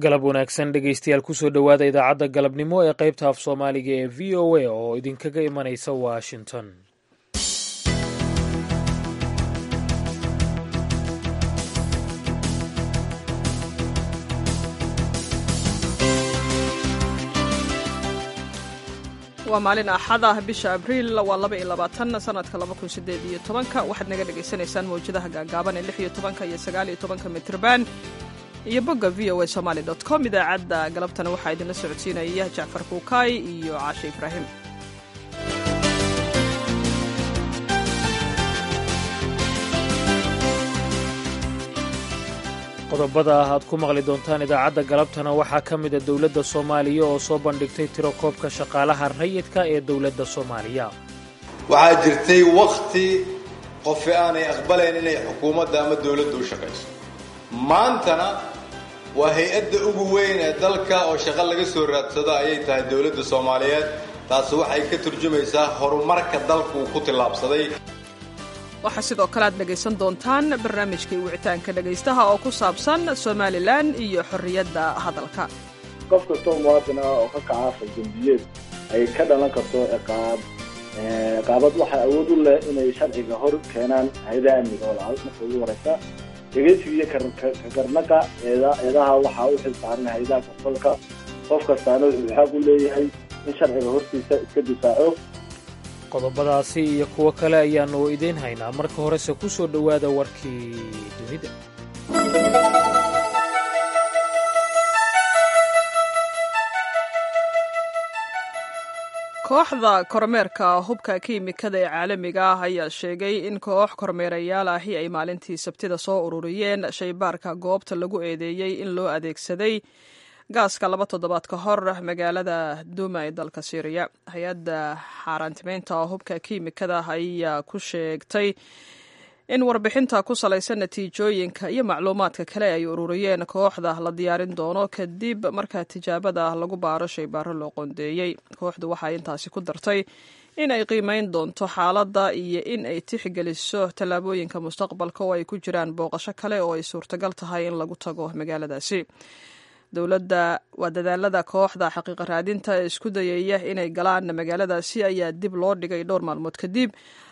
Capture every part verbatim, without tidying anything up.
galab wanaagsan dhegaystayaal kusoo dhowaada idaacadda galabnimo ee qaybta af soomaaliga ee v o a oo idinkaga imanaysa washington. waa maalin axad ah bisha abriil waa laba iyo labaatan sanadka laba kun sideed iyo tobanka waxaad naga dhagaysanaysaan mawjadaha gaagaaban ee lix iyo tobanka iyo sagaal iyo tobanka mitrban iyo bogga v o a somaali dot com. idaacadda galabtana waxaa idinla socodsiinaya jacfar kuukaay iyo caashe ibraahim. qodobada ah aad ku maqli doontaan idaacadda galabtana waxaa ka mida dowladda soomaaliya oo soo bandhigtay tiro koobka shaqaalaha rayidka ee dowladda soomaaliya. waxaa jirtay wakhti qofi aanay aqbalayn inay xukuumadda ama dowladda u shaqayso. maantana waa hay-adda ugu weyn ee dalka oo shaqo laga soo raadsado ayay tahay dowladda soomaaliyeed. taasi waxay ka turjumaysaa horumarka dalku uu ku tillaabsaday. waxaa sidoo kale aad dhegaysan doontaan barnaamijkii wicitaanka dhegaystaha oo ku saabsan somalilan iyo xorriyadda hadalka. qof kastoo muwaadin ah oo ka kaca faldambiyeed ay ka dhalan karto ciqaab ciqaabad waxaa awood u leh inay sharciga hor keenaan hay-adaha amniga oo lacal marka ugu horeysa dhegaysiga iyo kagarnaqa eedaha waxaa u xil saaran hay-adaha kasolka. qof kastaana wuxuu xaq u leeyahay in sharciga hortiisa iska difaaco. qodobadaasi iyo kuwo kale ayaannu idiin haynaa. marka horese ku soo dhowaada warkii dunida. kooxda kormeerka hubka kiimikada ee caalamiga ah ayaa sheegay in koox kormeerayaal ahi ay maalintii sabtida soo ururiyeen shaybaarka goobta lagu eedeeyey in loo adeegsaday gaaska laba toddobaad ka hor magaalada duuma ee dalka syriya. hay-adda xaaraantimeynta hubka kiimikada ayaa ku sheegtay in warbixinta ku salaysan natiijooyinka iyo macluumaadka kale ay ururiyeen kooxda la diyaarin doono kadib markaa tijaabada lagu baaro shaybaaro loo qoondeeyey. kooxdu waxay intaasi ku dartay in ay qiimeyn doonto xaaladda iyo in ay tixgeliso tallaabooyinka mustaqbalka oo ay ku jiraan booqasho kale oo ay suurtagal tahay in lagu tago magaaladaasi. dowladda waa dadaalada kooxda xaqiiqa raadinta ee isku dayaya inay galaan magaaladaasi ayaa dib loo dhigay dhowr maalmood kadib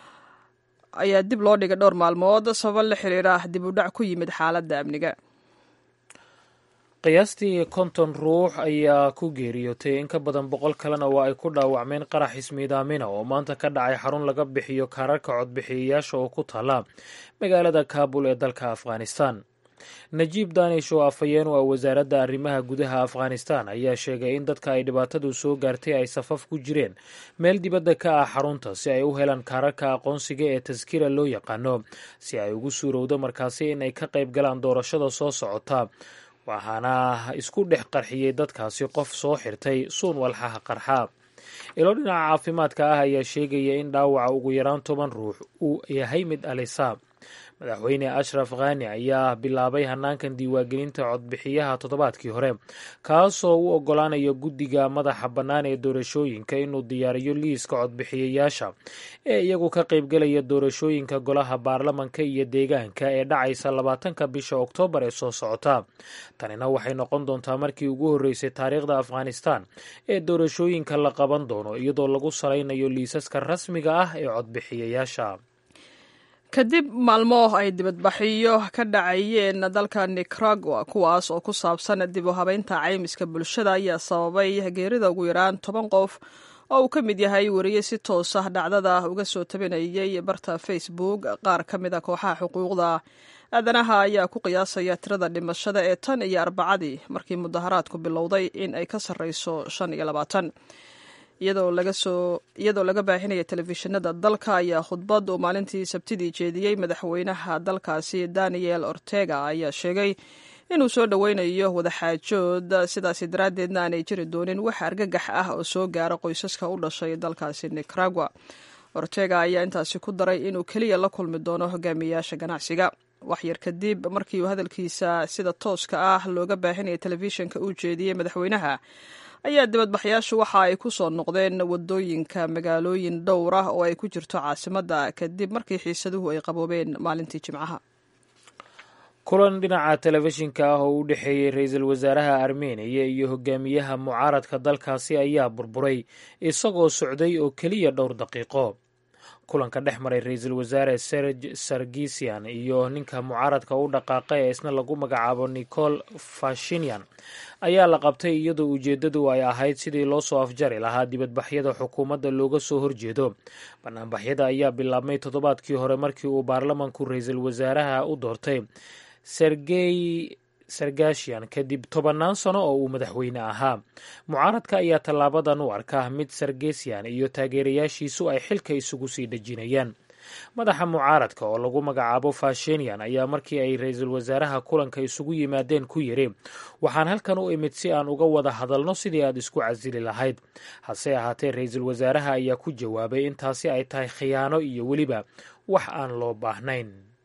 ayaa dib loo dhigay dhowr maalmood sabab la xiriira dib u dhac ku yimid xaaladda amniga. qiyaastii konton ruux ayaa ku geeriyootay in ka badan boqol kalena waa ay ku dhaawacmeen qarax ismiidaamina oo maanta ka dhacay xarun laga bixiyo kaararka codbixiyayaasha oo ku taala magaalada kaabul ee dalka afghanistan. najiib danish oo afhayeen u ah wasaaradda arrimaha gudaha afghanistan ayaa sheegay in dadka ay dhibaatadu soo gaartay ay safaf ku jireen meel dibadda ka ah xarunta si ay u helaan kaararka aqoonsiga ee taskira loo yaqaano si ay ugu suurowdo markaasi in ay ka qayb galaan doorashada soo socota. waxaana isku dhex qarxiyey dadkaasi qof soo xirtay suun walxaha qarxa. ilo dhinaca caafimaadka ah ayaa sheegaya in dhaawaca ugu yaraan toban ruux uu yahay mid alisa. madaxweyne ashraf khani ayaa bilaabay hanaankan diiwaangelinta codbixiyaha toddobaadkii hore kaasoo u oggolaanaya guddiga madaxa bannaan ee doorashooyinka inuu diyaariyo liiska codbixiyayaasha ee iyagu ka qaybgelaya doorashooyinka golaha baarlamanka iyo deegaanka ee dhacaysa labaatanka bisha oktoobar ee soo socota. tanina waxay noqon doontaa markii ugu horreysay taariikhda afghanistan ee doorashooyinka la qaban doono iyadoo lagu salaynayo liisaska rasmiga ah ee codbixiyayaasha. kadib maalmo ay dibadbaxyo ka dhacayeen dalka nicaragua kuwaas oo ku saabsan dib u habeynta caymiska bulshada ayaa sababay geerida ugu yaraan toban qof oo uu ka mid yahay wariye si toos ah dhacdada uga soo tabinayay barta facebook. qaar ka mid a kooxaha xuquuqda aadanaha ayaa ku qiyaasaya tirada dhimashada ee tan iyo arbacadii markii mudaharaadku bilowday in ay ka sarreyso shan iyo labaatan. iyadoo laga baahinaya telefishinada dalka ayaa khudbad uu maalintii sabtidii jeediyey madaxweynaha dalkaasi daniel ortega ayaa sheegay inuu soo dhoweynayo wadaxaajood sidaasi daraaddeedna aanay jiri doonin wax argagax ah oo soo gaara qoysaska u dhashay dalkaasi nicaragua. ortega ayaa intaasi ku daray inuu keliya la kulmi doono hogaamiyayaasha ganacsiga. waxyar kadib markii uu hadalkiisa sida tooska ah looga baahinaya telefishinka uu jeediyey madaxweynaha ayaa dibadbaxyaashu waxa ay ku soo noqdeen wadooyinka magaalooyin dhowr ah oo ay ku jirto caasimadda kadib markii xiisaduhu ay qaboobeen maalintii jimcaha. kulan dhinaca telefishinka ah oo u dhexeeyey ra-iisul wasaaraha armeniya iyo hogaamiyaha mucaaradka dalkaasi ayaa burburay isagoo socday oo keliya dhowr daqiiqo. kulanka dhex maray ra-iisul wasaare serge sargisian iyo ninka mucaaradka u dhaqaaqa ee isna lagu magacaabo nicol fashinyan ayaa la qabtay iyadoo ujeeddadu ay ahayd sidii loo soo afjari lahaa dibadbaxyada xukuumadda looga soo horjeedo. banaanbaxyada ayaa bilaabmay toddobaadkii hore markii uu baarlamanku ra-iisul wasaaraha u doortay sergey sargashian kadib tobannaan sano oo uu madaxweyne ahaa. mucaaradka ayaa tallaabadan u arkaa mid sargesian iyo taageerayaashiisu ay xilka isugu sii dhejinayaan. madaxa mucaaradka oo lagu magacaabo fashinian ayaa markii ay ra-iisul wasaaraha kulanka isugu yimaadeen ku yidhi, waxaan halkan u imid si aan uga wada hadalno sidii aad isku casili lahayd. hase ahaatee ra-iisul wasaaraha ayaa ku jawaabay in taasi ay tahay khiyaano iyo weliba wax aan loo baahnayn.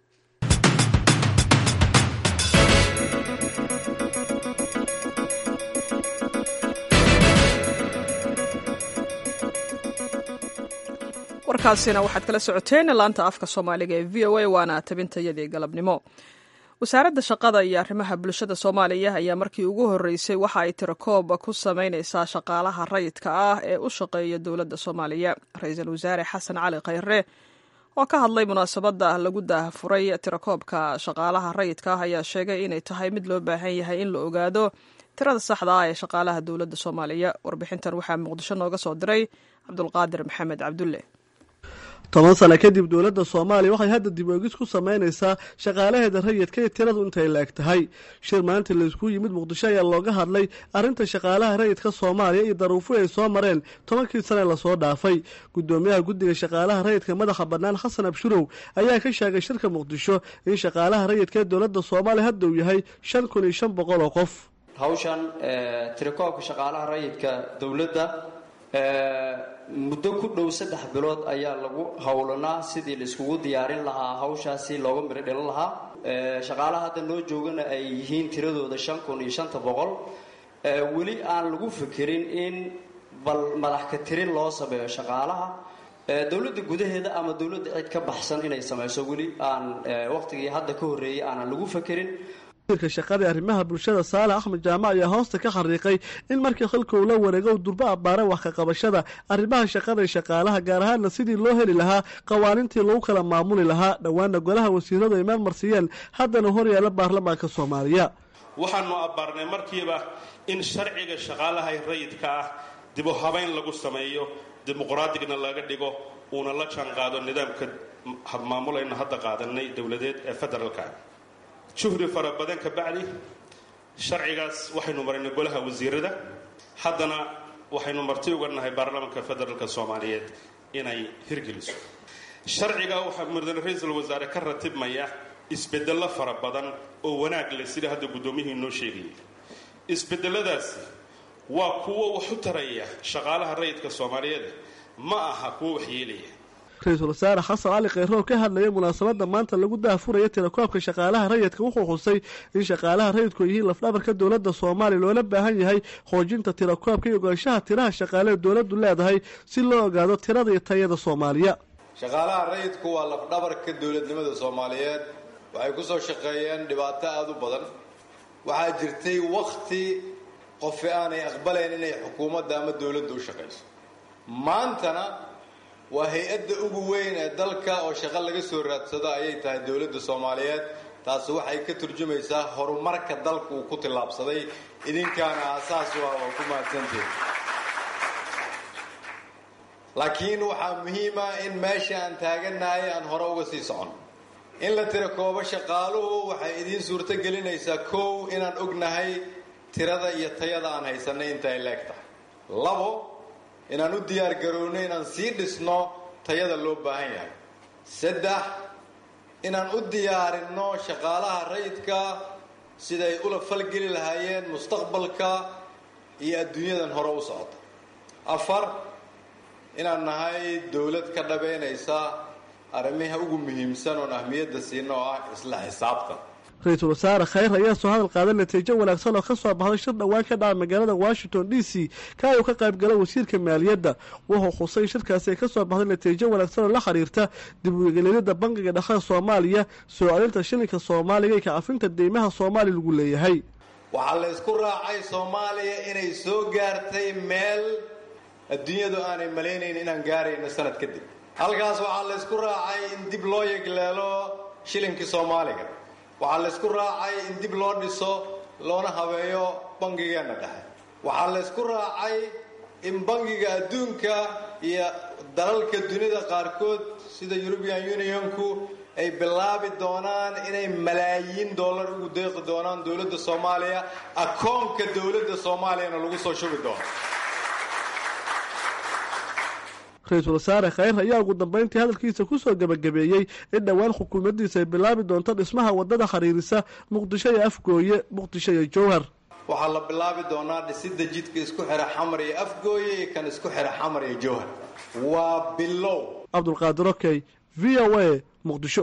warkaasina waxaad kala socoteen laanta afka soomaaliga ee v o a waana tabintayadii galabnimo. wasaaradda shaqada iyo arrimaha bulshada soomaaliya ayaa markii ugu horreysay waxa ay tirakoob ku samaynaysaa shaqaalaha rayidka ah ee u shaqeeya dowladda soomaaliya. ra-iisul wasaare xasan cali khayre oo ka hadlay munaasabadda lagu daahfuray tirakoobka shaqaalaha rayidka ah ayaa sheegay inay tahay mid loo baahan yahay in la ogaado tirada saxda ah ee shaqaalaha dowladda soomaaliya. warbixintan waxaa muqdisho nooga soo diray cabdulqaadir maxamed cabdulle. toban sano kadib dowladda soomaaliya waxay hadda dib oegis ku samaynaysaa shaqaalaheeda rayidka iyo tiradu intay la eg tahay. shir maalinta laysku yimid muqdisho ayaa looga hadlay arrinta shaqaalaha rayidka soomaaliya iyo daruufo ay soo mareen tobankii sane lasoo dhaafay. gudoomiyaha guddiga shaqaalaha rayidka madaxa bannaan xasan abshurow ayaa ka sheegay shirka muqdisho in shaqaalaha rayidka ee dowladda soomaaliya hadda uu yahay shan kun iyo shan boqol oo qof. hawshan tirakoobka shaqaalaha rayidka dowladda muddo ku dhow saddex bilood ayaa lagu howlanaa sidii la iskugu diyaarin lahaa hawshaasi looga miro dhalin lahaa. shaqaalaha hadda noo joogana ay yihiin tiradooda shan kun iyo shanta boqol. weli aan lagu fikirin in bal madax ka tirin loo sameeyo shaqaalaha dowladda gudaheeda ama dowladda cid ka baxsan inay samayso. weli aan waqtigii hadda ka horreeyay aanan lagu fikirin. wasiirka shaqada arrimaha bulshada saale axmed jaamac ayaa hoosta ka xariiqay in markii xilka uu la wareego u durbo abbaara wax ka qabashada arrimaha shaqada ee shaqaalaha gaar ahaanna sidii loo heli lahaa qawaaniintii lagu kala maamuli lahaa. dhowaana golaha wasiiradu ay meel marsiiyeen haddana hor yaalla baarlamaanka soomaaliya. waxaanu abbaarnay markiiba in sharciga shaqaalaha rayidka ah dib u habayn lagu sameeyo, dimuqraadiyadna laga dhigo, uuna la jaanqaado nidaamka habmaamulayna hadda qaadanay dowladeed ee federaalka. juhri fara badan ka bacdi sharcigaas waxaynu marinay golaha wasiirada, haddana waxaynu marti uga nahay baarlamaanka federaalka soomaaliyeed inay hirgeliso. sharciga waxaa mudane ra-iisul wasaare ka ratibmaya isbedello fara badan oo wanaag leh sida hadda guddoomiyihii noo sheegayay. isbedeladaasi waa kuwo wax u taraya shaqaalaha rayidka soomaaliyeed, ma aha kuwo waxyeelaya. ra-iisul wasaare xasan cali khayre oo ka hadlayay munaasabadda maanta lagu daahfuraya tirakoobka shaqaalaha rayidka wuxuu xusay in shaqaalaha rayidku ay yihiin lafdhabarka dowladda soomaaliya loola baahan yahay xoojinta tirakoobka iyo ogaanshaha tiraha shaqaaleed dowladdu leedahay si loo ogaado tirada iyo tayada soomaaliya. shaqaalaha rayidku waa lafdhabarka dowladnimada soomaaliyeed. waxay ku soo shaqeeyeen dhibaato aada u badan. waxaa jirtay wakhti qofi aanay aqbalayn inay xukuumadda ama dowladda u shaqayso. maantana waa hay-adda ugu weyn ee dalka oo shaqo laga soo raadsado ayay tahay dowladda soomaaliyeed. taasi waxay ka turjumaysaa horumarka dalka uu ku tillaabsaday. idinkaana aasaas u ah waa ku mahadsantihin. laakiin waxaa muhiima in meesha aan taaganahay aan hore uga sii socon. in la tirakoobo shaqaaluhu waxay idiin suurto gelinaysaa kow inaan ognahay tirada iyo tayada aan haysanay inta ay leeg tahay. labo inaan u diyaar garoowno inaan sii dhisno tayada loo baahan yahay. saddex inaan u diyaarinno shaqaalaha rayidka siday ula falgeli lahaayeen mustaqbalka iyo adduunyadan hore u socota. afar inaan nahay dowlad ka dhabeynaysa arrimaha ugu muhiimsan oon ahmiyadda siino oo ah isla xisaabtan. ra-iisul wasaare khayr ayaa soo hadal qaaday natiijo wanaagsan oo ka soo baxday shir dhowaan ka dhaca magaalada washington d c ka ayuu ka qayb galay wasiirka maaliyadda wuxuu khusay shirkaasi ay ka soo baxday natiijo wanaagsan oo la xiriirta dib u eegidda bangiga dhexe soomaaliya soo celinta shilinka soomaaliga iyo kacafinta deymaha soomaaliya lagu leeyahay. waxaa la isku raacay soomaaliya inay soo gaartay meel adduunyadu aanay malaynayn inaan gaarayno sanad kadib. halkaas waxaa la isku raacay in dib loo yegleelo shilinkii soomaaliga. waxaa la isku raacay in dib loo dhiso loona habeeyo bangigeenna dhexe. waxaa la isku raacay in bangiga adduunka iyo dalalka dunida qaarkood sida European Unionku ay bilaabi doonaan inay malaayiin dollar ugu deeqi doonaan dowladda Soomaaliya akoonka dowladda Soomaaliyana lagu soo shubi doono. ra-iisul wasaare khayr ayaa ugu dambeyntii hadalkiisa ku soo gabagabeeyey in dhowaan xukuumaddiisa ay bilaabi doonto dhismaha waddada xiriirisa muqdisho iyo afgooye muqdisho iyo jowhar. waxaa la bilaabi doonaa dhisidda jidka isku xira xamar iyo afgooye iyo kan isku xira xamar iyo jowhar. waa bilow. cabdulqaadir okey v o a muqdisho.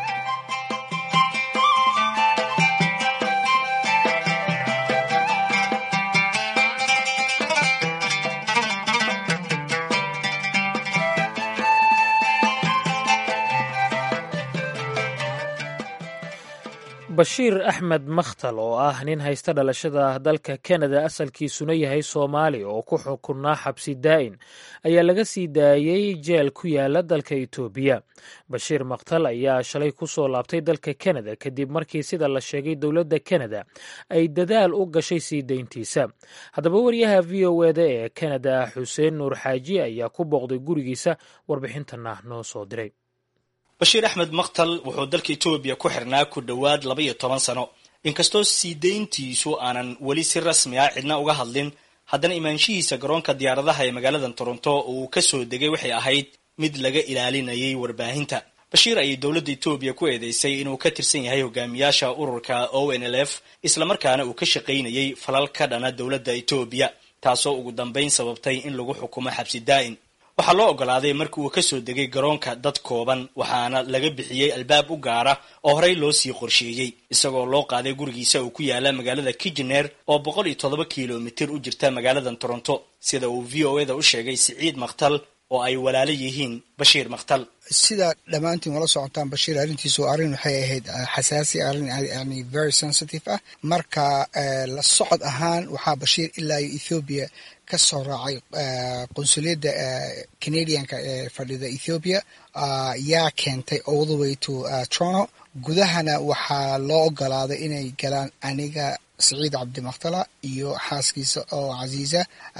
bashiir axmed makhtal oo ah nin haysta dhalashada dalka kanada asalkiisuna yahay soomaali oo ku xukunaa xabsi daa'in ayaa laga sii daayey jeel ku yaala dalka itoobiya. bashiir makhtal ayaa shalay ku soo laabtay dalka kanada kadib markii sida la sheegay dowladda kanada ay dadaal u gashay sii dayntiisa. haddaba wariyaha v o eda ee kanada xuseen nuur xaaji ayaa ku booqday gurigiisa warbixintana noo soo diray. bashiir axmed makhtal wuxuu dalka etoobiya ku xirnaa ku dhowaad laba iyo toban sano inkastoo sii dayntiisu aanan weli si rasmi ah cidna uga hadlin haddana imaanshihiisa garoonka diyaaradaha ee magaalada toronto oo uu ka soo degay waxay ahayd mid laga ilaalinayay warbaahinta. bashiir ayay dowladda etoobiya ku eedeysay inuu ka tirsan yahay hogaamiyaasha ururka o n l f islamarkaana uu ka shaqaynayay falal ka dhana dowladda etoobiya taasoo ugu dambayn sababtay in lagu xukumo xabsi daa'in. waxaa loo ogolaaday markii uu ka soo degay garoonka dad kooban waxaana laga bixiyey albaab u gaara oo horey loo sii qorsheeyey isagoo loo qaaday gurigiisa uu ku yaala magaalada Kitchener oo boqol iyo toddoba kiilomitir u jirta magaalada Toronto sida uu v o eda u sheegay Siciid Makhtal oo ay walaalo yihiin bashiir makhtal. sida dhammaantiin wala socotaan bashiir arrintiisu arrin waxay ahayd xasaasi arrin yani very sensitive ah marka la socod ahaan waxaa bashiir ilaa Ethiopia ka soo raacay qunsuliyadda Canadianka ee fadhida Ethiopia yaa keentay all the way to Toronto. gudahana waxaa loo ogolaaday inay galaan aniga Siciid Cabdi Makhtala iyo xaaskiisa oo Casiisa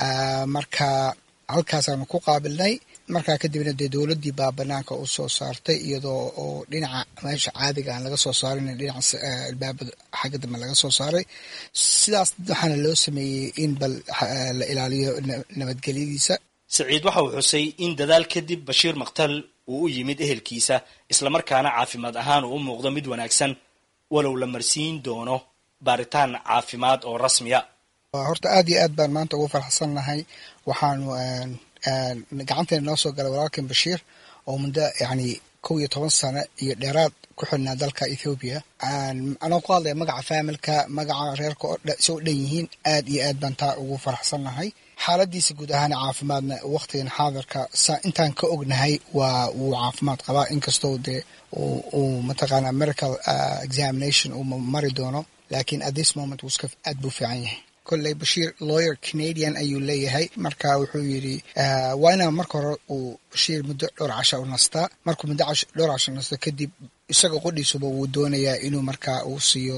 marka halkaasaanu ku qaabilnay markaa kadibna dee dowladdii baa banaanka u soo saartay iyadoo oo dhinaca meesha caadiga aan laga soo saarin dhinaca albaabada xagga dambe laga soo saaray. sidaas waxaana loo sameeyey in bal la ilaaliyo nabadgelyadiisa. Siciid waxa uu xusay in dadaal kadib bashiir makhtal uu u yimid ehelkiisa islamarkaana caafimaad ahaan uu u muuqdo mid wanaagsan walow la marsiin doono baaritaan caafimaad oo rasmiya. horta aad iyo aad baan maanta ugu farxsannahay waxaanu gacanteena noo soo galay walaalkan bashiir oo muddo yani kow iyo toban sano iyo dheeraad ku xidhnaa dalka Ethiopia. anoo ku hadlaya magaca faamilka magaca reerka oo soo dhan yihiin aad iyo aad baan taa ugu farxsannahay. xaaladiisa guud ahaan caafimaadna waqtigan xaadirka intaan ka ognahay waa uu caafimaad qabaa inkastoo dee uu mataqaana medical examination uu mari doono laakiin at this moment wuu iska aad buu fiican yahay. kolley bashiir lawyer Canadian ayuu leeyahay marka wuxuu yidhi waa inaa marka hore uu bashiir muddo dhowr casha u nastaa markuu muddo dhowr casha nasto kadib isaga qodhiisuba wuu doonayaa inuu markaa uu siiyo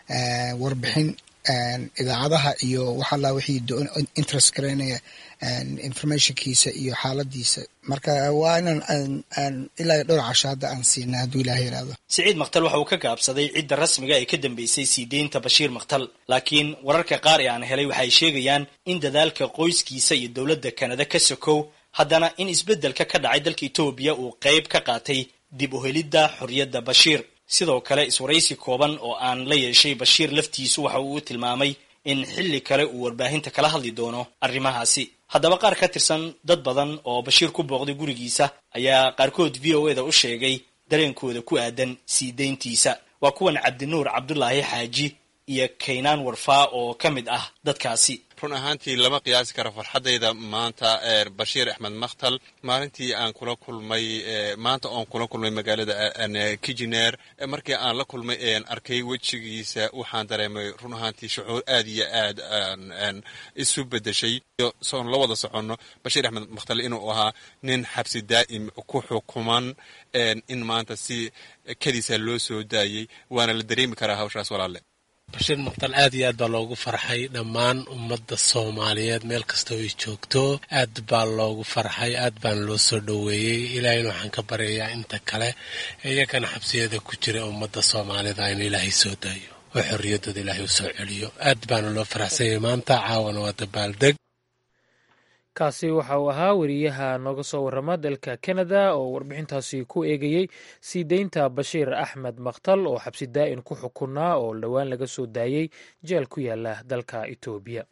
warbixin idaacadaha iyo waxa la wixii interest gareynaya informationkiisa iyo xaaladiisa marka waa inaan ilaa dhowr casha hadda aan siinaa hadduu ilaahay yiraahdo. Siciid Makhtal waxa uu ka gaabsaday cidda rasmiga ee ka dambeysay sii deynta bashiir makhtal laakiin wararka qaar ee aan helay waxay sheegayaan in dadaalka qoyskiisa iyo dowladda Canada ka sokow haddana in isbeddelka ka dhacay dalka Ethiopia uu qayb ka qaatay dib u helidda xorriyadda bashiir. sidoo kale iswaraysi kooban oo aan la yeeshay bashiir laftiisu waxa uu tilmaamay in xilli kale uu warbaahinta kala hadli doono arrimahaasi. haddaba qaar ka tirsan dad badan oo bashiir ku booqday gurigiisa ayaa qaarkood v o eda u sheegay dareenkooda ku aadan sii deyntiisa waa kuwan cabdinuur cabdulaahi xaaji iyo kaynaan warfaa oo ka mid ah dadkaasi. run ahaantii lama qiyaasi karo farxadayda maanta bashiir axmed makhtal maalintii aan kula kulmay maanta oon kula kulmay magaalada Kijineer markii aan la kulmay aan arkay wejigiisa waxaan dareemay run ahaantii shucuur aad iyo aad aan isu bedeshay soon la wada soconno bashiir axmed makhtal inuu ahaa nin xabsi daa'im ku xukuman in maanta si kadiisa loo soo daayay waana la dareemi karaa hawshaas walaale. bashiir makhtal aad iyo aad baa loogu farxay dhammaan ummadda Soomaaliyeed meel kasta oo ay joogto aad baa loogu farxay aad baan loo soo dhaweeyay ilaahayna waxaan ka baryayaa inta kale iyagana xabsiyada ku jira ummadda Soomaalida in Ilaahay soo daayo oo xorriyadooda Ilaahay u soo celiyo aad baan loo faraxsanahay maanta caawana waa dabaaldeg. kaasi waxa uu ahaa wariyaha nooga soo warrama dalka Canada oo warbixintaasi ku eegayay sii deynta Bashiir Axmed Makhtal oo xabsi daa'in ku xukunaa oo dhawaan laga soo daayay jeel ku yaala dalka Itoobiya.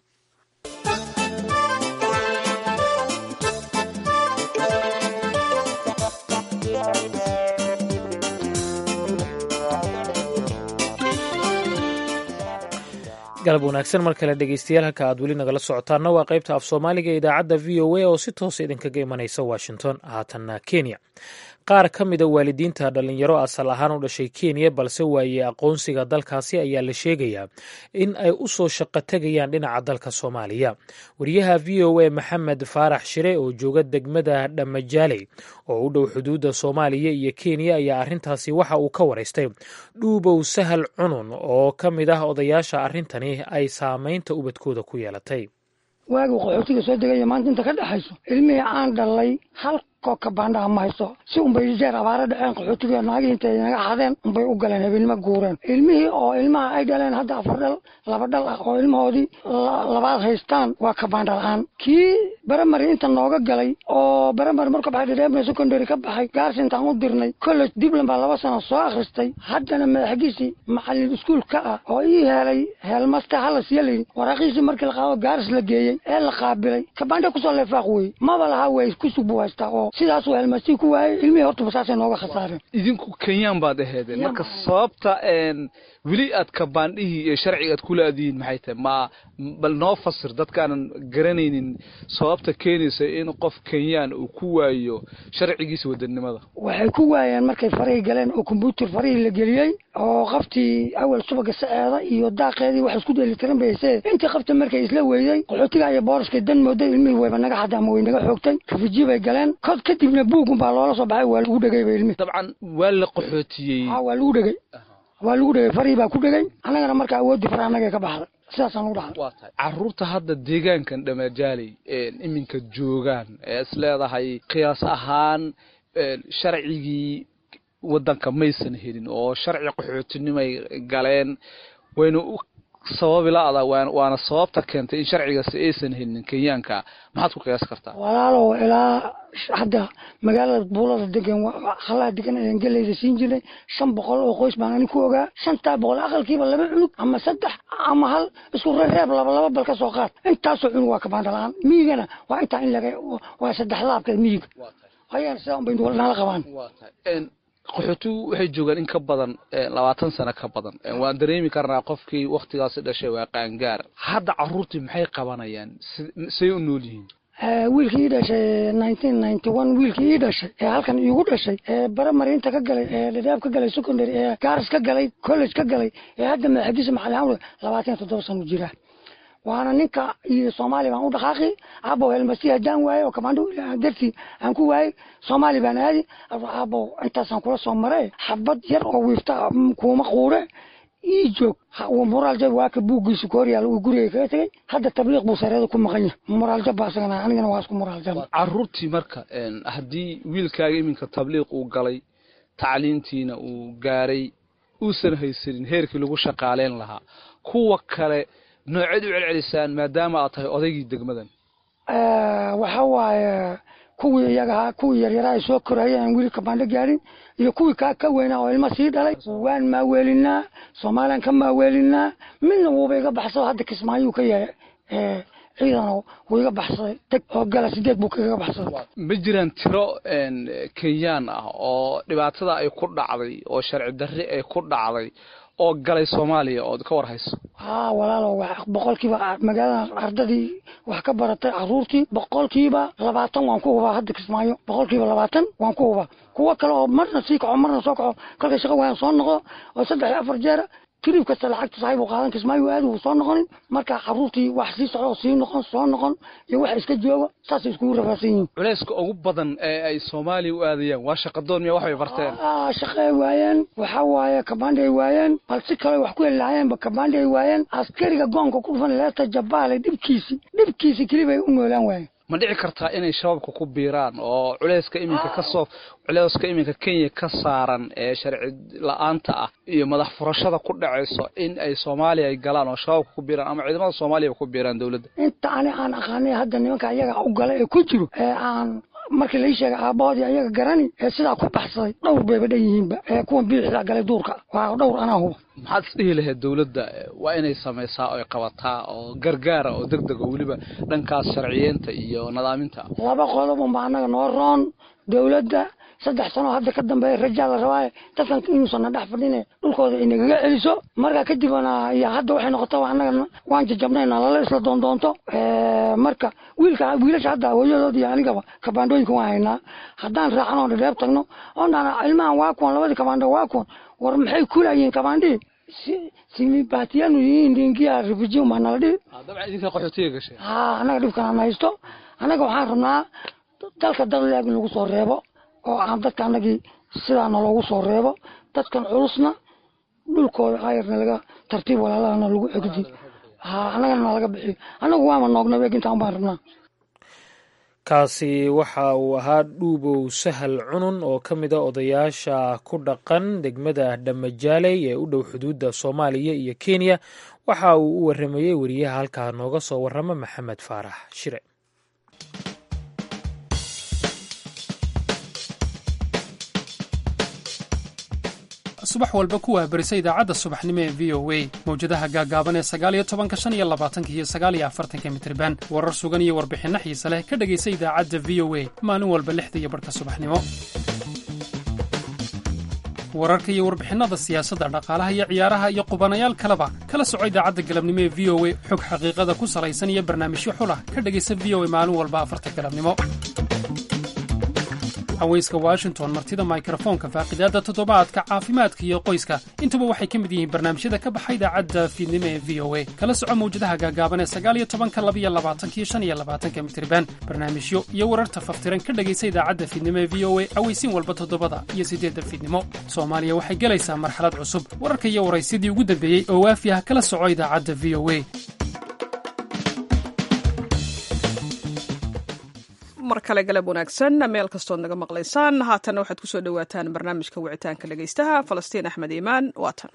galab wanaagsan mar kale dhegeystayaal halka aad weli nagala socotaana waa qaybta af Soomaaliga idaacadda V O A oo si toos idinkaga imanaysa Washington haatanna Kenya. qaar ka mid a waalidiinta dhalinyaro asal ahaan u dhashay Kenya balse waayey aqoonsiga dalkaasi ayaa la sheegayaa in ay u soo shaqo tagayaan dhinaca dalka Soomaaliya. wariyaha V O A Maxamed Faarax Shire oo jooga degmada Dhamajaaley oo u dhow xuduudda Soomaaliya iyo Kenya ayaa arrintaasi waxa uu ka wareystay Dhuubow Sahal Cunun oo ka mid ah odayaasha arrintani ay saameynta ubadkooda ku yeelatay. waagu qaxootiga soo degaya maanta inta ka dhaxayso ilmihii aan dhalay hal kooka baandha ma hayso si unbay jeer abaara dhaceen qaxootiga naagii intay naga xadeen unbay u galeen habeenimo guureen ilmihii oo ilmaha ay dhaleen hadda afar dhal laba dhal ah oo ilmahoodii labaad haystaan waa ka baandha la'aan kii baramari inta nooga galay oo baramari marka baxay reebna secondary ka baxay gaarsi intaan u dirnay college diblan baa laba sano soo akhristay haddana madaxgiisii macallin iskuul ka ah oo ii helay heelmasta halas yelay waraaqiisii markii la qaado gaaris la geeyey ee la qaabilay ka baandha kusoo leefaaq wey maba laha way ku subu haystaa oo sidaas oo helmasi ku waayay ilmihii horta basaasay nooga khasaareen. idinku Kenyaan baad aheedeen marka sababta een wili aad ka baandhihii iyo sharciga aad kula adiin maxay tahay ma bal noo fasir dadkaanan garanaynin sababta keenaysa in qof Kenyaan uu ku waayo sharcigiisa wadanimada. waxay ku waayeen markay faray galeen oo computer faray la geliyay oo qaftii awal subaga saacada iyo daaqeedii wax isku dheelitiran baysay intii qafta markay isla weeyay qaxootiga iyo boorska dan mooday ilmihii wayba naga xadaam way naga xoogtay kafiji bay galeen kod kadibna buugun baa loola soo baxay waa lagu dhagay ilmihii dabcan waa la qaxootiyay ha waa lagu dhagay waa lagu dhagay farii baa ku dhagay anagana marka awoodi faraanaga ka baxday sidaas aan u dhaxay. waa tahay carruurta hadda deegaankan Dhamajaaley ee iminka joogaan ee isleedahay qiyaas ahaan sharcigii wadanka maysan helin oo sharci qaxootinimay galeen wayna u sababi laada waana sababta keentay in sharcigaasi aysan helin Kenyaanka maxaad ku qiyaas kartaa? walaalo ilaa hadda magaalada buulada degan xalaa degan ayaan galayda siin jiray shan boqol oo qoys baan ku ogaa shanta boqol aqalkiiba laba cunug ama saddex ama hal isku reeb laba laba bal ka soo qaad intaas oo cunug waa ka baandhalaan miigana waa inta in laga waa saddex laabka miig ayaan saan bay walaal qabaan. waa tahay qaxootigu waxay joogaan in ka badan labaatan sano ka badan waan dareemi karnaa qofkii waqtigaas dhashay waa qaangaar hadda carruurtii maxay qabanayaan say u nool yihiin? wiilkii dhashay nineteen ninety-one wiilkii dhashay ee halkan igu dhashay ee baramari inta ka galay ee dadaab ka galay secondary ee gaaris ka galay college ka galay ee hadda madaxgiisa macallin labaatan iyo toddoba sano jira waana ninka iyo Soomaali baan u dhaqaaqi abo helmasi hadaan waayo oo kamaando darti aan ku waayay Soomaali baan aadi abo intaas aan kula soo maray xabad yar oo wiifta kuma quure ii joog oo moral jab waa ka buugiisu kooriyaal uu guriga ka tagay hadda tabliiq buu sareedo ku maqan yahay moral jab baasana anigana waa isku moral jab. carruurtii marka haddii wiilkaaga iminka tabliiq uu galay tacliintiina uu gaaray uusan haysanin heerkii lagu shaqaaleyn lahaa kuwa kale nooceed u celcelisaan maadaama aad tahay odaygii degmadan? waxa waaye kuwii iyaga kuwii yaryara ay soo korayeen wiilka baandha gaarin iyo kuwii ka ka weynaa oo ilma sii dhalay waan maaweelinaa Soomaaliyan ka maaweelinaa midna wuuba iga baxsado hadda Kismaayo ka yahay ciidana wuu iga baxsaday tag oo gala sideed buu kaga baxsaday. ma jiraan tiro kenyaan ah oo dhibaatada ay ku dhacday oo sharci darri ay ku dhacday oo galay Soomaaliya oo ka war hayso? haa walaalo wax boqolkiiba magaalada ardadii wax ka baratay caruurtii boqolkiiba labaatan waan ku hubaa hadda Kismaayo boqolkiiba labaatan waan ku hubaa kuwa kale oo marna sii kaco marna soo kaco kolka shaqo waan soo noqo oo saddex afar jeer tirib kasta lacagta saaxiib qaadan Kismaayo aad uu soo noqonin marka caruurtii wax sii socdo sii noqon soo noqon iyo wax iska joogo saas isku rafaasan culayska ugu badan ee ay Soomaaliya u aadayaan waa shaqo doon miya wax ay barteen? ah shaqo waayeen waxa waaye kabaanday waayeen balse kale wax ku helaayeen ba kabaanday waayeen askariga goonka ku dhufan leeta jabaale dibkiisi dibkiisi kilibay u noolaan waayeen. ma dhici kartaa inay shabaabka ku biiraan oo culayska iminka ka soo culayska iminka Kenya ka saaran ee sharci la'aanta ah iyo madax furashada ku dhacayso in ay Soomaaliya ay galaan oo shabaabka ku biiraan ama ciidamada Soomaaliya ku biiraan dawladda? inta aan aqaanay hadda nimanka ayaga u galay ee ku jiro ee aan markii la sheegay aabahoodii ayaga garani ee sidaa ku baxsaday dhowr bay badan yihiinba ee kuwan biixda galay duurka waa dhowr anaa hubo. maxaad isdhihi lahayd dawladda waa inay samaysaa oo ay qabataa oo gargaara oo degdeg oo weliba dhankaas sharciyeenta iyo nadaaminta? laba qodob un baa anaga noo roon dawladda saddex sano hadda ka dambeeya rajaa la rabaa dadkan inuusan dhex fadhine dhulkooda inagaga celiso marka kadibna iyo hadda waxay noqotaa anaga waan jajabnayna lala isla doondoonto marka wiilka wiilasha hadda hooyadood iyo anigaba kabaandooyinka waan haynaa haddaan raacno dheeb tagno oonaan ilmahan waa kuwan labadii kabaando waa kuwan war maxay kulayeen kabaandii si si baatiyanu yihiin dingiya refugee ma naldi dabcan idinka qaxootiga gashay ha anaga dhibkan haysto anaga waxaan rabnaa dalka dadlaag lagu soo reebo oo aan dadka anagii sidaana loogu soo reebo dadkan culusna dhulkooda ayarna laga tartiib walaalahana lagu xigdi ha anagana laga bixiyo anagu waama noogna weegintaan baan rabnaa. kaasi waxa uu ahaa Dhuubow Sahal Cunun oo ka mid ah odayaasha ku dhaqan degmada Dhamajaaley ee u dhow xuduudda Soomaaliya iyo Kenya waxa uu u waramayay wariyaha halkaa nooga soo warrama Maxamed Faarax Shire. subax walba ku waabarisa idaacadda subaxnimo ee v o a mawjadaha gaagaaban ee sagaal iyo tobanka shan iyo labaatanka iyo sagaal iyo afartanka mitirban warar sugan iyo warbixinno xiise leh ka dhegaysa idaacadda v o a maalin walba lixda iyo barhka subaxnimo. wararka iyo warbixinnada siyaasadda dhaqaalaha iyo ciyaaraha iyo qubanayaal kaleba kala soco idaacadda galabnimo ee v o a xog xaqiiqada ku salaysan iyo barnaamijyo xulah ka dhegaysa v o a maalin walba afarta galabnimo. haweyska Washington martida microfonka faaqidaada toddobaadka caafimaadka iyo qoyska intuba waxay ka mid yihiin barnaamijyada ka baxay idaacadda fiidnimo ee v o a kala soco mawjadaha gaagaaban ee sagaal iyo tobanka laba iyo labaatanka iyo shan iyo labaatanka mitirban barnaamijyo iyo wararta faftiran ka dhegaysa idaacadda fiidnimo ee v o a aweysiin walba toddobada iyo siddeedda fiidnimo. Soomaaliya waxay gelaysaa marxalad cusub wararka iyo waraysidii ugu dambeeyey oo waafi ah kala soco idaacadda v o a. mar kale galab wanaagsan meel kastood naga maqlaysaan haatan waxaad ku soo dhawaataan barnaamijka wicitaanka dhagaystaha Falastiin Axmed Iimaan waatan.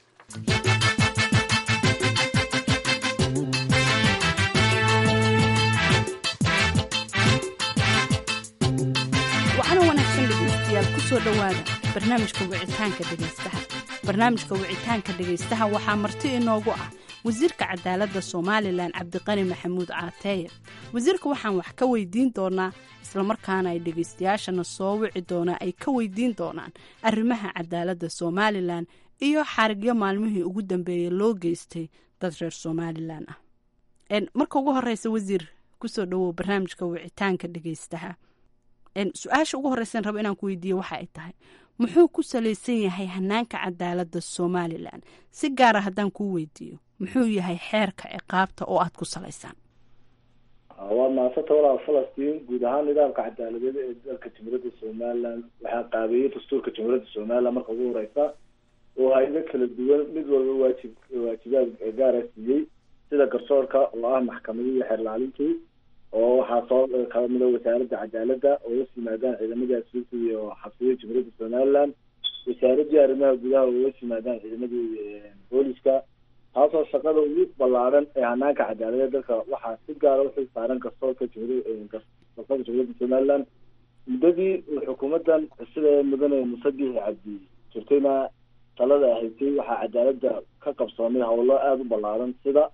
waxaana wanaagsan dhegaystayaal ku soo dhawaada barnaamijka wicitaanka dhagaystaha. barnaamijka wicitaanka dhagaystaha waxaa marti inoogu ah wasiirka cadaaladda Soomaaliland Cabdiqani Maxamuud Caateeye. wasiirka waxaan wax ka weydiin doonaa isla markaana ay dhagaystayaashana soo wici doonaa ay ka weydiin doonaan arrimaha cadaaladda Soomaaliland iyo xarigyo maalmihii ugu dambeeyay loo geystay dad reer Soomaaliland ah. een marka ugu horeysa wasiir ku soo dhawow barnaamijka wicitaanka dhagaystaha. een su'aasha ugu horeysan rabo inaan ku weydiiyo waxa ay tahay muxuu ku salaysan yahay hanaanka cadaaladda Soomaaliland si gaar ah haddaan kuu weydiiyo muxuu yahay xeerka ciqaabta oo aad ku salaysaan? waa maasanta walaal Falastiin guud ahaan nidaamka cadaaladeed ee dalka Jamhuuriyadda Soomaaliland waxaa qaabeeyay dastuurka Jamhuuriyadda Soomaaliland marka ugu horeysa oo hay'ado kala duwan mid walba waajib waajibaad gaar ah siiyay sida garsoorka oo ah maxkamadda iyo xeer ilaalintii oo waxaa soo kamid ah wasaaradda cadaaladda oo la yimaadaan ciidamada asluubta iyo xabsiyada Jamhuuriyadda Soomaaliland wasaaradda arrimaha gudaha oo la yimaadaan ciidamada booliska taasoo shaqada ugu ballaaran ee hanaanka cadaaladda dalka waxaa si gaar ah u xilsaaran garsoorka Jamhuuriyadda Soomaaliland. muddadii xukuumaddan sida mudane Muuse Biixi Cabdi jirtayna talada ahayd waxaa cadaaladda ka qabsoomay howlo aada u ballaaran sida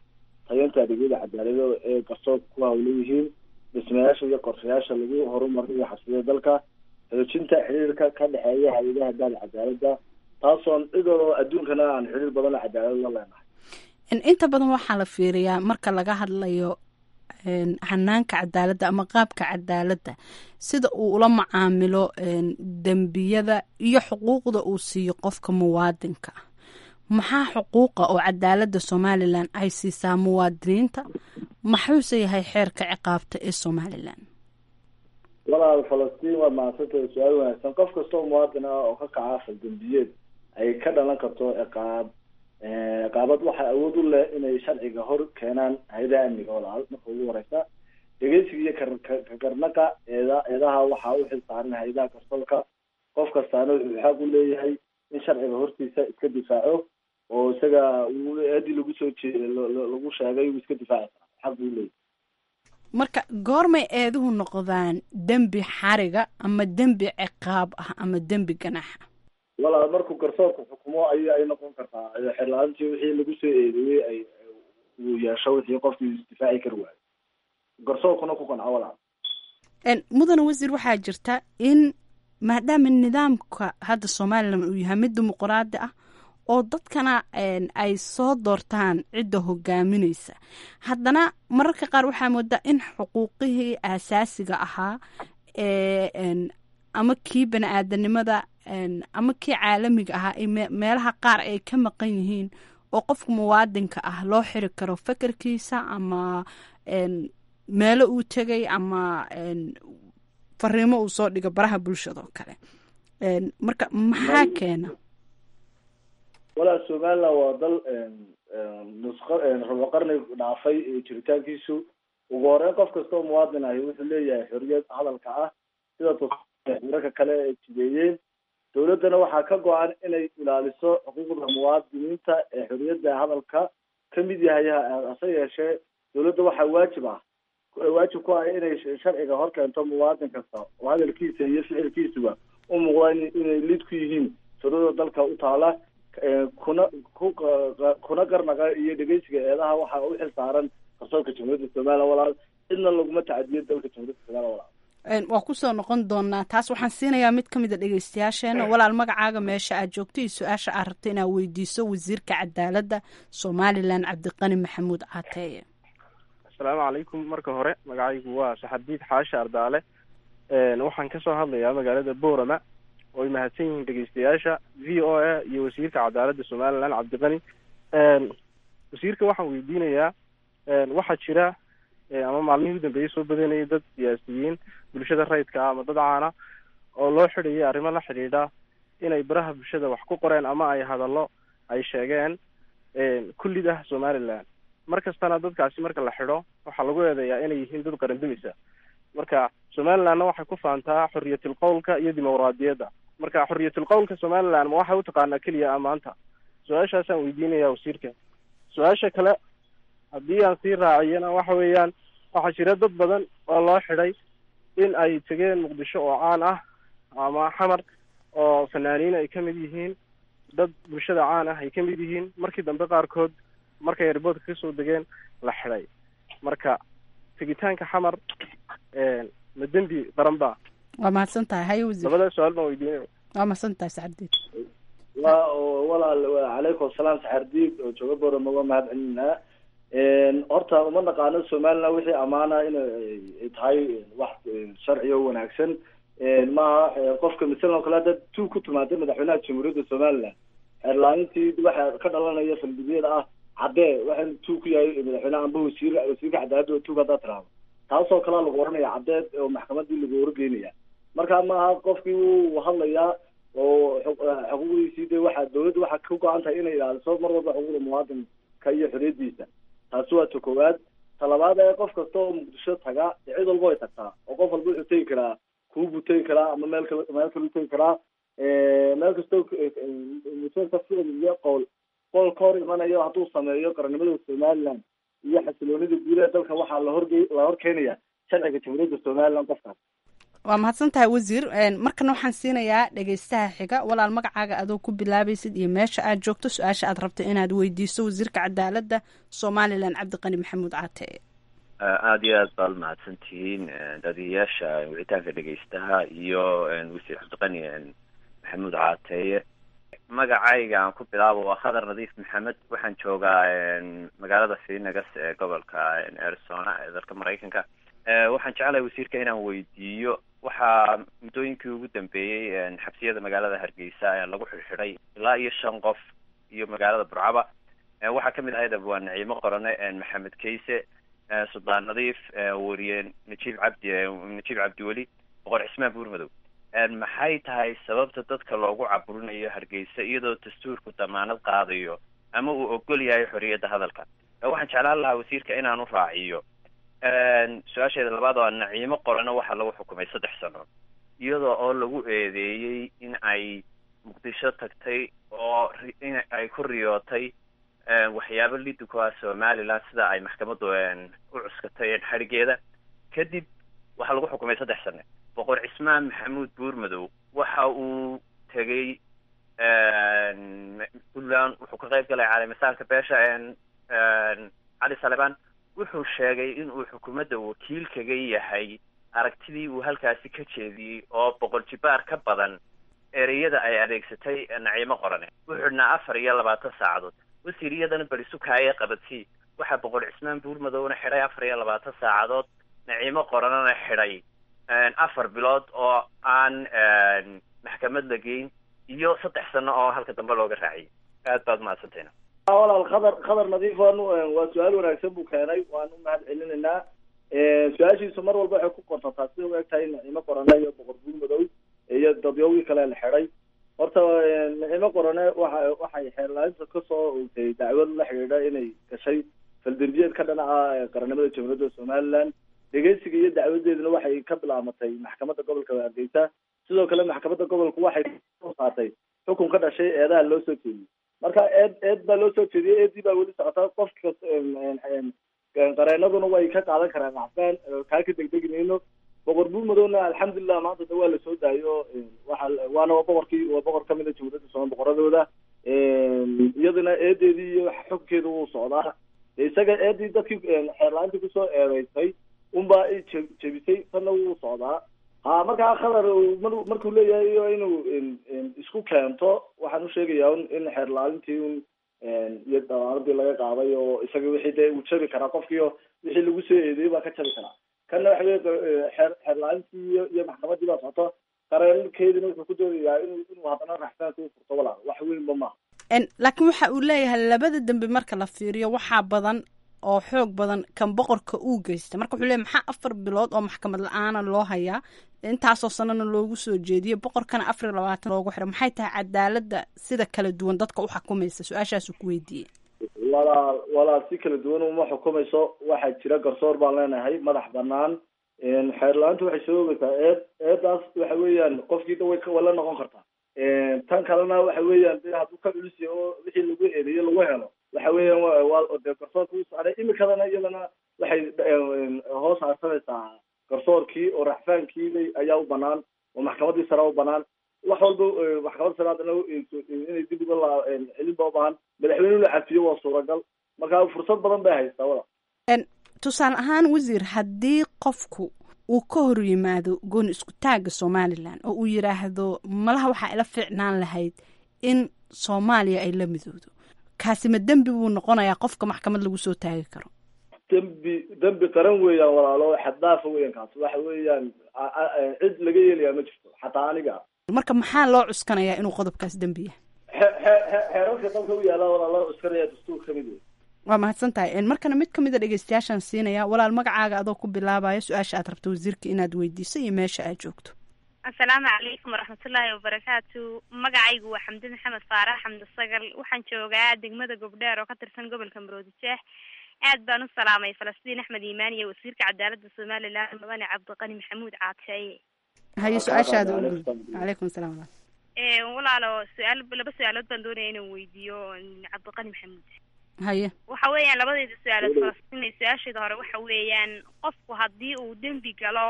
tayeynta adeegyada cadaalada ee garsoorka ku hawlan yihiin dhismayaasha iyo qorshayaasha lagu horumarinayo xabsiyada dalka xoojinta xiriirka ka dhexeeya hay-adaha daal cadaalada taasoon idoo adduunkana aan xiriir badan cadaalad la leenahay. inta badan waxaa la fiiriyaa marka laga hadlayo hanaanka cadaaladda ama qaabka cadaaladda sida uu ula macaamilo dembiyada iyo xuquuqda uu siiyo qofka muwaadinka ah. maxaa xuquuqa oo cadaaladda somalilan ay siisaa muwaadiniinta maxuuse yahay xeerka ciqaabta ee somalilan? walaal falastiin waa mahadsantay su-aal wanaagsan. qof kastoo muwaadin ah oo ka kaca fal dembiyeed ay ka dhalan karto ciqaab ciqaabad waxaa awood u leh inay sharciga hor keenaan hay-adaha amniga walaal. marka ugu horeysa dhegeysiga iyo kagarnaqa eeda eedaha waxaa u xil saaran hay-adaha garsoorka. qof kastaana wuxuu xaq u leeyahay in sharciga hortiisa iska difaaco oo isaga eedii lagu soo jee lagu sheegay uu iska difaaci kara xaq buu leeyahay. marka goormay eeduhu noqdaan dembi xariga ama dembi ciqaab ah ama dembi ganaxa? walaal markuu garsoorku xukumo ay ay noqon kartaa xirlaantii wixii lagu soo eedeeyey ay uu yeesho wixii qofkii isdifaaci kari waayo garsoorkuna ku qanco walaal. mudane wasiir waxaa jirta in maadaama nidaamka hadda somalilan uu yahay mid dimuqraadi ah oo dadkana ay soo doortaan cidda hogaaminaysa, haddana mararka qaar waxaa moodaa in xuquuqihii aasaasiga ahaa ee ama kii bani aadanimada ama kii caalamiga ahaa ay meelaha qaar ay ka maqan yihiin oo qofka muwaadinka ah loo xiri karo fekerkiisa ama meelo uu tegay ama fariimo uu soo dhigo baraha bulshada oo kale. marka maxaa keena? walaal somaliland waa dal nusqa rabo qarni dhaafay jiritaankiisu. ugu horeyn qof kastoo muwaadin ahi wuxuu leeyahay xorriyad hadalka ah sida mararka kale ay jideeyeen. dowladdana waxaa ka go-an inay ilaaliso xuquuqda muwaadiniinta ee xorriyadda hadalka ka mid yahay. hase yeeshee dowladda waxaa waajib ah waajib ku ah inay sharciga hor keento muwaadin kasta oo hadalkiisa iyo ficilkiisuba u muuqda inay lid ku yihiin shuruucda dalka u taala kuna kuna garnaqa iyo dhegeysiga eedaha waxaa u xil saaran garsoorka jamhuuriyadda somaliland walaal. cidna laguma tacadiyo dalka jamhuuriyadda somaliland walaal. waa kusoo noqon doonaa taas. waxaan siinayaa mid ka mid a dhegeystayaasheena. walaal magacaaga meesha aad joogto iyo su-aasha aad rabta inaad weydiiso wasiirka cadaaladda somalilan cabdiqani maxamuud caateeye. asalaamu calaykum. marka hore magacaygu waa saxardiid xaasha ardaale. waxaan kasoo hadlayaa magaalada boorama oo ay mahadsan yihiin dhegeystayaasha v o a iyo wasiirka cadaaladda somalilan cabdiqani. wasiirka waxaan weydiinayaa waxaa jira ama maalmihii u dambeeyey soo badanayay dad siyaasiyiin bulshada rayidka ah ama dad caana oo loo xidhayay arrimo la xidhiidha inay baraha bulshada wax ku qoreen ama ay hadallo ay sheegeen kullid ah somaliland. mar kastana dadkaasi marka la xidho waxaa lagu eedeeyaa inay yihiin dad qarandumisa. marka somalilandna waxay ku faantaa xorriyatul qowlka iyo dimuqraadiyadda. marka xorriyatul qowlka somaliland ma waxay u taqaanaa keliya amaanta? su-aashaasaan weydiinaya wasiirka. su-aasha kale haddii aan sii raaciyana waxa weeyaan waxaa jira dad badan oo loo xidhay in ay tegeen muqdisho oo caan ah ama xamar oo fanaaniin ay ka mid yihiin, dad bulshada caan ah ay ka mid yihiin. markii dambe qaarkood markay riboodka kasoo degeen la xidhay. marka tegitaanka xamar ma dembi qaran ba? waa mahadsan tahay. haye wasiir. labada su-aal baan weydiinaya. waa mahadsan tahay saxardiid. waa walaal calaykum asalaam saxardiid oo jooga boorama waa mahad celinaa. horta uma naqaano somaliland wixii amaana inay tahay wax sharci oo wanaagsan maaha. qofka masalan oo kale dad tuug ku timaaday madaxweynaha jamhuuriyadda somaliland xeerlaanintii waxa ka dhalanaya faldhibyada ah caddee waxaan tuug ku yahay madaxweyneha amba wasiir wasiirka cadaaladda oo tuug haddaa tiraahdo taasoo kalea lagu oranaya caddeed oo maxkamadii lagu horgeynaya. marka maaha qofkii wuu hadlayaa oo xuquuqdiisii de waxa dowladda waxaa ka go-an tahay inay ilaaliso mar walba xuquuqda muwaadinka iyo xorriyadiisa. taasi waa ta koowaad. ta labaad ee qof kasta oo muqdisho taga cid walba way tagtaa oo qof walba wuxuu tegi karaa kuubuu tegi karaa ama meel kale meel kaleu tegi karaa. meel kastoo museerka ficil iyo qowl qowl ka hor imanayo hadduu sameeyo qarannimada somaliland iyo xasiloonida guud ee dalka waxaa la horge la horkeenaya sharciga jamhuuriyadda somaliland qofkaas. waa mahadsan tahay wasiir markana waxaan siinayaa dhegeystaha xiga walaal magacaaga adoo ku bilaabaysid iyo meesha aad joogto su-aasha aad rabto inaad weydiiso wasiirka cadaaladda somalilan cabdiqani maxamuud caateye aada iyo aad baad mahadsan tihiin daadiyayaasha wicitaanka dhegeystaha iyo wasiir cabdiqani maxamuud caateye magacayga aan ku bilaabo waa khadar nadiif maxamed waxaan joogaa magaalada phoenix ee gobolka arizona ee dalka maraykanka waxaan jeclahay wasiirka inaan weydiiyo waxaa muddooyinkii ugu dambeeyey xabsiyada magaalada hargeysa lagu xirxiday ilaa iyo shan qof iyo magaalada burcaba waxaa kamid ahayd waa naciimo qorane maxamed kayse suldaan nadiif wariye najiib cabdi najiib cabdiweli boqor cismaan buurmadow maxay tahay sababta dadka loogu caburinayo hargeysa iyadoo dastuurku damaanad qaadayo ama uu ogol yahay xorriyadda hadalka waxaan jeclaan lahaa wasiirka inaan u raaciyo su-aasheeda labaad oo naciimo qorana waxaa lagu xukumay saddex sano iyadoo oo lagu eedeeyey in ay muqdisho tagtay oo in ay ku riyootay waxyaabo liddi ku ah somaliland sida ay maxkamaddu u cuskatay xadhigeeda kadib waxaa lagu xukumay saddex sane boqor cismaan maxamuud buurmadow waxa uu tegey puntland wuxuu ka qayb galay caalamisaanka beesha cali salebaan wuxuu sheegay in uu xukuumadda wakiil kaga yahay aragtidii uu halkaasi ka jeediyey oo boqol jibaar ka badan ereyada ay adeegsatay naciimo qorane wuxuu dhinaa afar iyo labaatan saacadood wasiir iyadana berisukaaye qabadsii waxaa boqor cismaan buurmadowna xidhay afar iyo labaatan saacadood naciimo qoranena xidhay afar bilood oo aan maxkamad la geyn iyo saddex sano oo halka dambe looga raaciyay aad baad mahadsantayn walaal khadar khadar nadiif waan waa su-aal wanaagsan buu keenay waan u mahad celinaynaa su-aashiisu mar walba waxay ku qortataa sida u eg tahay naciimo qorane iyo boqor buurmadow iyo dadyowgii kale la xidhay horta naciimo qorane waxa waxay xeerlaainta kasoo ogtay dacwad la xidhiidha inay gashay faldambiyeed ka dhanaca qarannimada jamhuuriyadda somaliland dhegeysiga iyo dacwadeeduna waxay ka bilaamatay maxkamadda gobolka hargeysa sidoo kale maxkamadda gobolku waxay soo saartay xukun ka dhashay eedaha loo soo jeediyey marka eed eed baa loo soo jeediyey eedii baa weli socotaa qofka qareenaduna way ka qaadan karaan axsaan kaa ka degdegi mayno boqor buurmadowna alxamdulilah maanta da waa lasoo daayo waxa waana waa boqorkii waa boqor kamid a jamhuuriyadda somal boqoradooda iyaduna eedeedii iyo xukunkeeda wuu socdaa isaga eedii dadkii xeerla-aantii kusoo eedeysay unbaa jebisay tanna wuu socdaa ha markaa khadar markuu leeyahay inuu isku keento waxaan usheegayaa in xeerlaalintii un iyo damaanadii laga qaaday oo isaga wixii dee uu jabi karaa qofkiio wixii lagu soo eedeeyey baa ka jabi karaa kana waxa wey xeer xeerlaalintii iyo iyo maxkamadii baa socoto qareenkeedina wuxuu ku doodayaa in inuu haddana raxsaanka u furto walaal wax weynba maaha laakiin waxa uu leeyahay labada dembi marka la fiiriyo waxaa badan oo xoog badan kan boqorka uu geysta marka wuxuu leeyahy maxaa afar bilood oo maxkamad la-aana loo hayaa intaasoo sanana loogu soo jeediyo boqorkana afar iyo labaatan loogu xiro maxay tahay cadaaladda sida kala duwan dadka u xukumaysa su-aashaasuu ku weydiiyey walaal walaal si kala duwan uma xukumayso waxaa jira garsoor baan leenahay madax banaan xeerla-aantu waxay soo ogeysaa eed eedaas waxa weeyaan qofkii way way la noqon kartaa tan kalena waxa weeyaan de hadduu ka culisiya oo wixii lagu eedeeyo lagu helo waxa weeyaan waa dee garsoorka u socday imikadana iyadana waxay hoos harsanaysaa garsoorkii oo raxfaankii ayaa u banaan oo maxkamadii sare u banaan wax walba maxkamadda sare haddana inay dib uga laa celin ba u baahan madaxweyne la cafiyo waa suuragal marka fursad badan bay haystaa wada tusaale ahaan wasiir haddii qofku uu ka hor yimaado gooni isku taagga somalilan oo uu yidhaahdo malaha waxaa ila fiicnaan lahayd in soomaaliya ay la midoodo kaasi ma dembi buu noqonayaa qofka maxkamad lagu soo taagi karo dembi dembi qaran weeyaan walaalo xaddaafa weeyaan kaas waxa weeyaan cid laga yeelayaa ma jirto xataa aniga marka maxaa loo cuskanayaa inuu qodobkaas dembi yahay xeerarka dalka u yaala walaa loo cuskanaya dastuur kamid wey waa mahadsan tahay markana mid kamid a dhegeystayaashaan siinaya walaal magacaaga adoo ku bilaabayo su-aasha aad rabto wasiirka inaad weydiiso iyo meesha aad joogto assalaamu calaykum waraxmatullaahi wabarakaatu magacaygu waa xamdi maxamed faarax xamdi sagal waxaan joogaa degmada gobdheer oo ka tirsan gobolka maroodijeex aad baan u salaamay falastiin axmed iimaan iyo wasiirka cadaaladda somalilan mudane cabdiqani maxamuud caateye haye su-aashaada calaykum asalaam walaalo su-aal laba su-aalood baan doonaya inaan weydiiyo cabdiqani maxamuud haye waxa weeyaan labadeyda su-aalood falastiin su-aasheeda hore waxa weeyaan qofku haddii uu dembi galo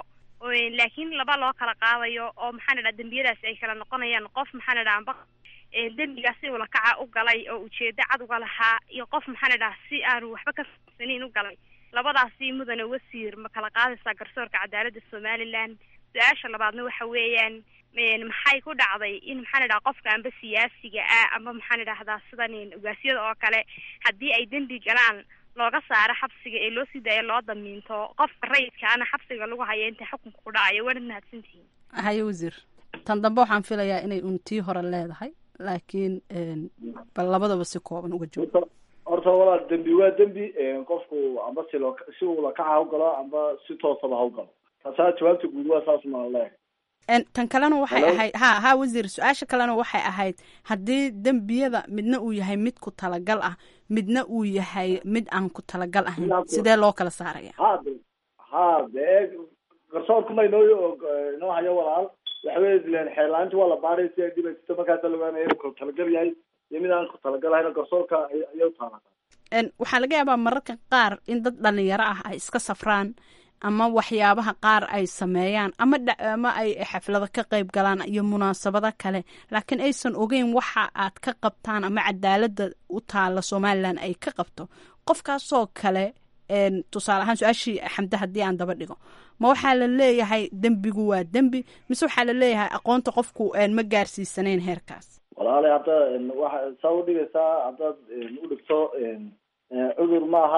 laakiin laba loo kala qaadayo oo maxaan idhaha dembiyadaasi ay kala noqonayaan qof maxaan idhaha amba dembigaas si ula kaca u galay oo ujeedo cad uga lahaa iyo qof maxaan idhaha si aanu waxba ka fahamsanayn u galay labadaasi mudane wasiir ma kala qaadaysaa garsoorka cadaaladda somaliland su-aasha labaadna waxa weeyaan maxay ku dhacday in maxaan idhaha qofka amba siyaasiga ah amba maxaan idhahdaa sidan ugaasyada oo kale haddii ay dembi galaan looga saaro xabsiga ee loo sii daayo loo damiinto qofka rayidkaana xabsiga lagu hayo inta xukunka ku dhacayo waanad mahadsantihiin. haye wasiir tan dambe waxaan filayaa inay untii hore leedahay laakiin bal labadaba si kooban uga joogo. horta walaal dembi waa dembi qofku amba si loo si uu la kaca ha u galo amba si toosaba ha u galo taasaa jawaabta guud waa saas maan leeyahay. tan kalena waxay ahayd ha ha wasiir su-aasha kalena waxay ahayd haddii dembiyada midna uu yahay mid ku talagal ah midna uu yahay mid aan ku talagal ahayn sidee loo kala saaraya? ha ha dee garsoorku ma inoo inoo hayo walaal waxa wey xeerlaanti waa la baaray si ay dhibaysto markaasa laogaanaya inuu ku talagal yahay iyo mid aan ku talagal ahayn garsoorka ayay utaala. waxaa laga yaabaa mararka qaar in dad dhalinyaro ah ay iska safraan ama waxyaabaha qaar ay sameeyaan ama ama ay xaflado ka qayb galaan iyo munaasabado kale laakiin aysan ogeyn waxa aad ka qabtaan ama cadaaladda u taala somaliland ay ka qabto qofkaasoo kale tusaale ahaan su-aashii xamde haddii aan daba dhigo ma waxaa la leeyahay dembigu waa dembi mise waxaa la leeyahay aqoonta qofku ma gaarsiisanayn heerkaas? walaale hadda waxa saa u dhigaysaa haddaad u dhigto cudur maaha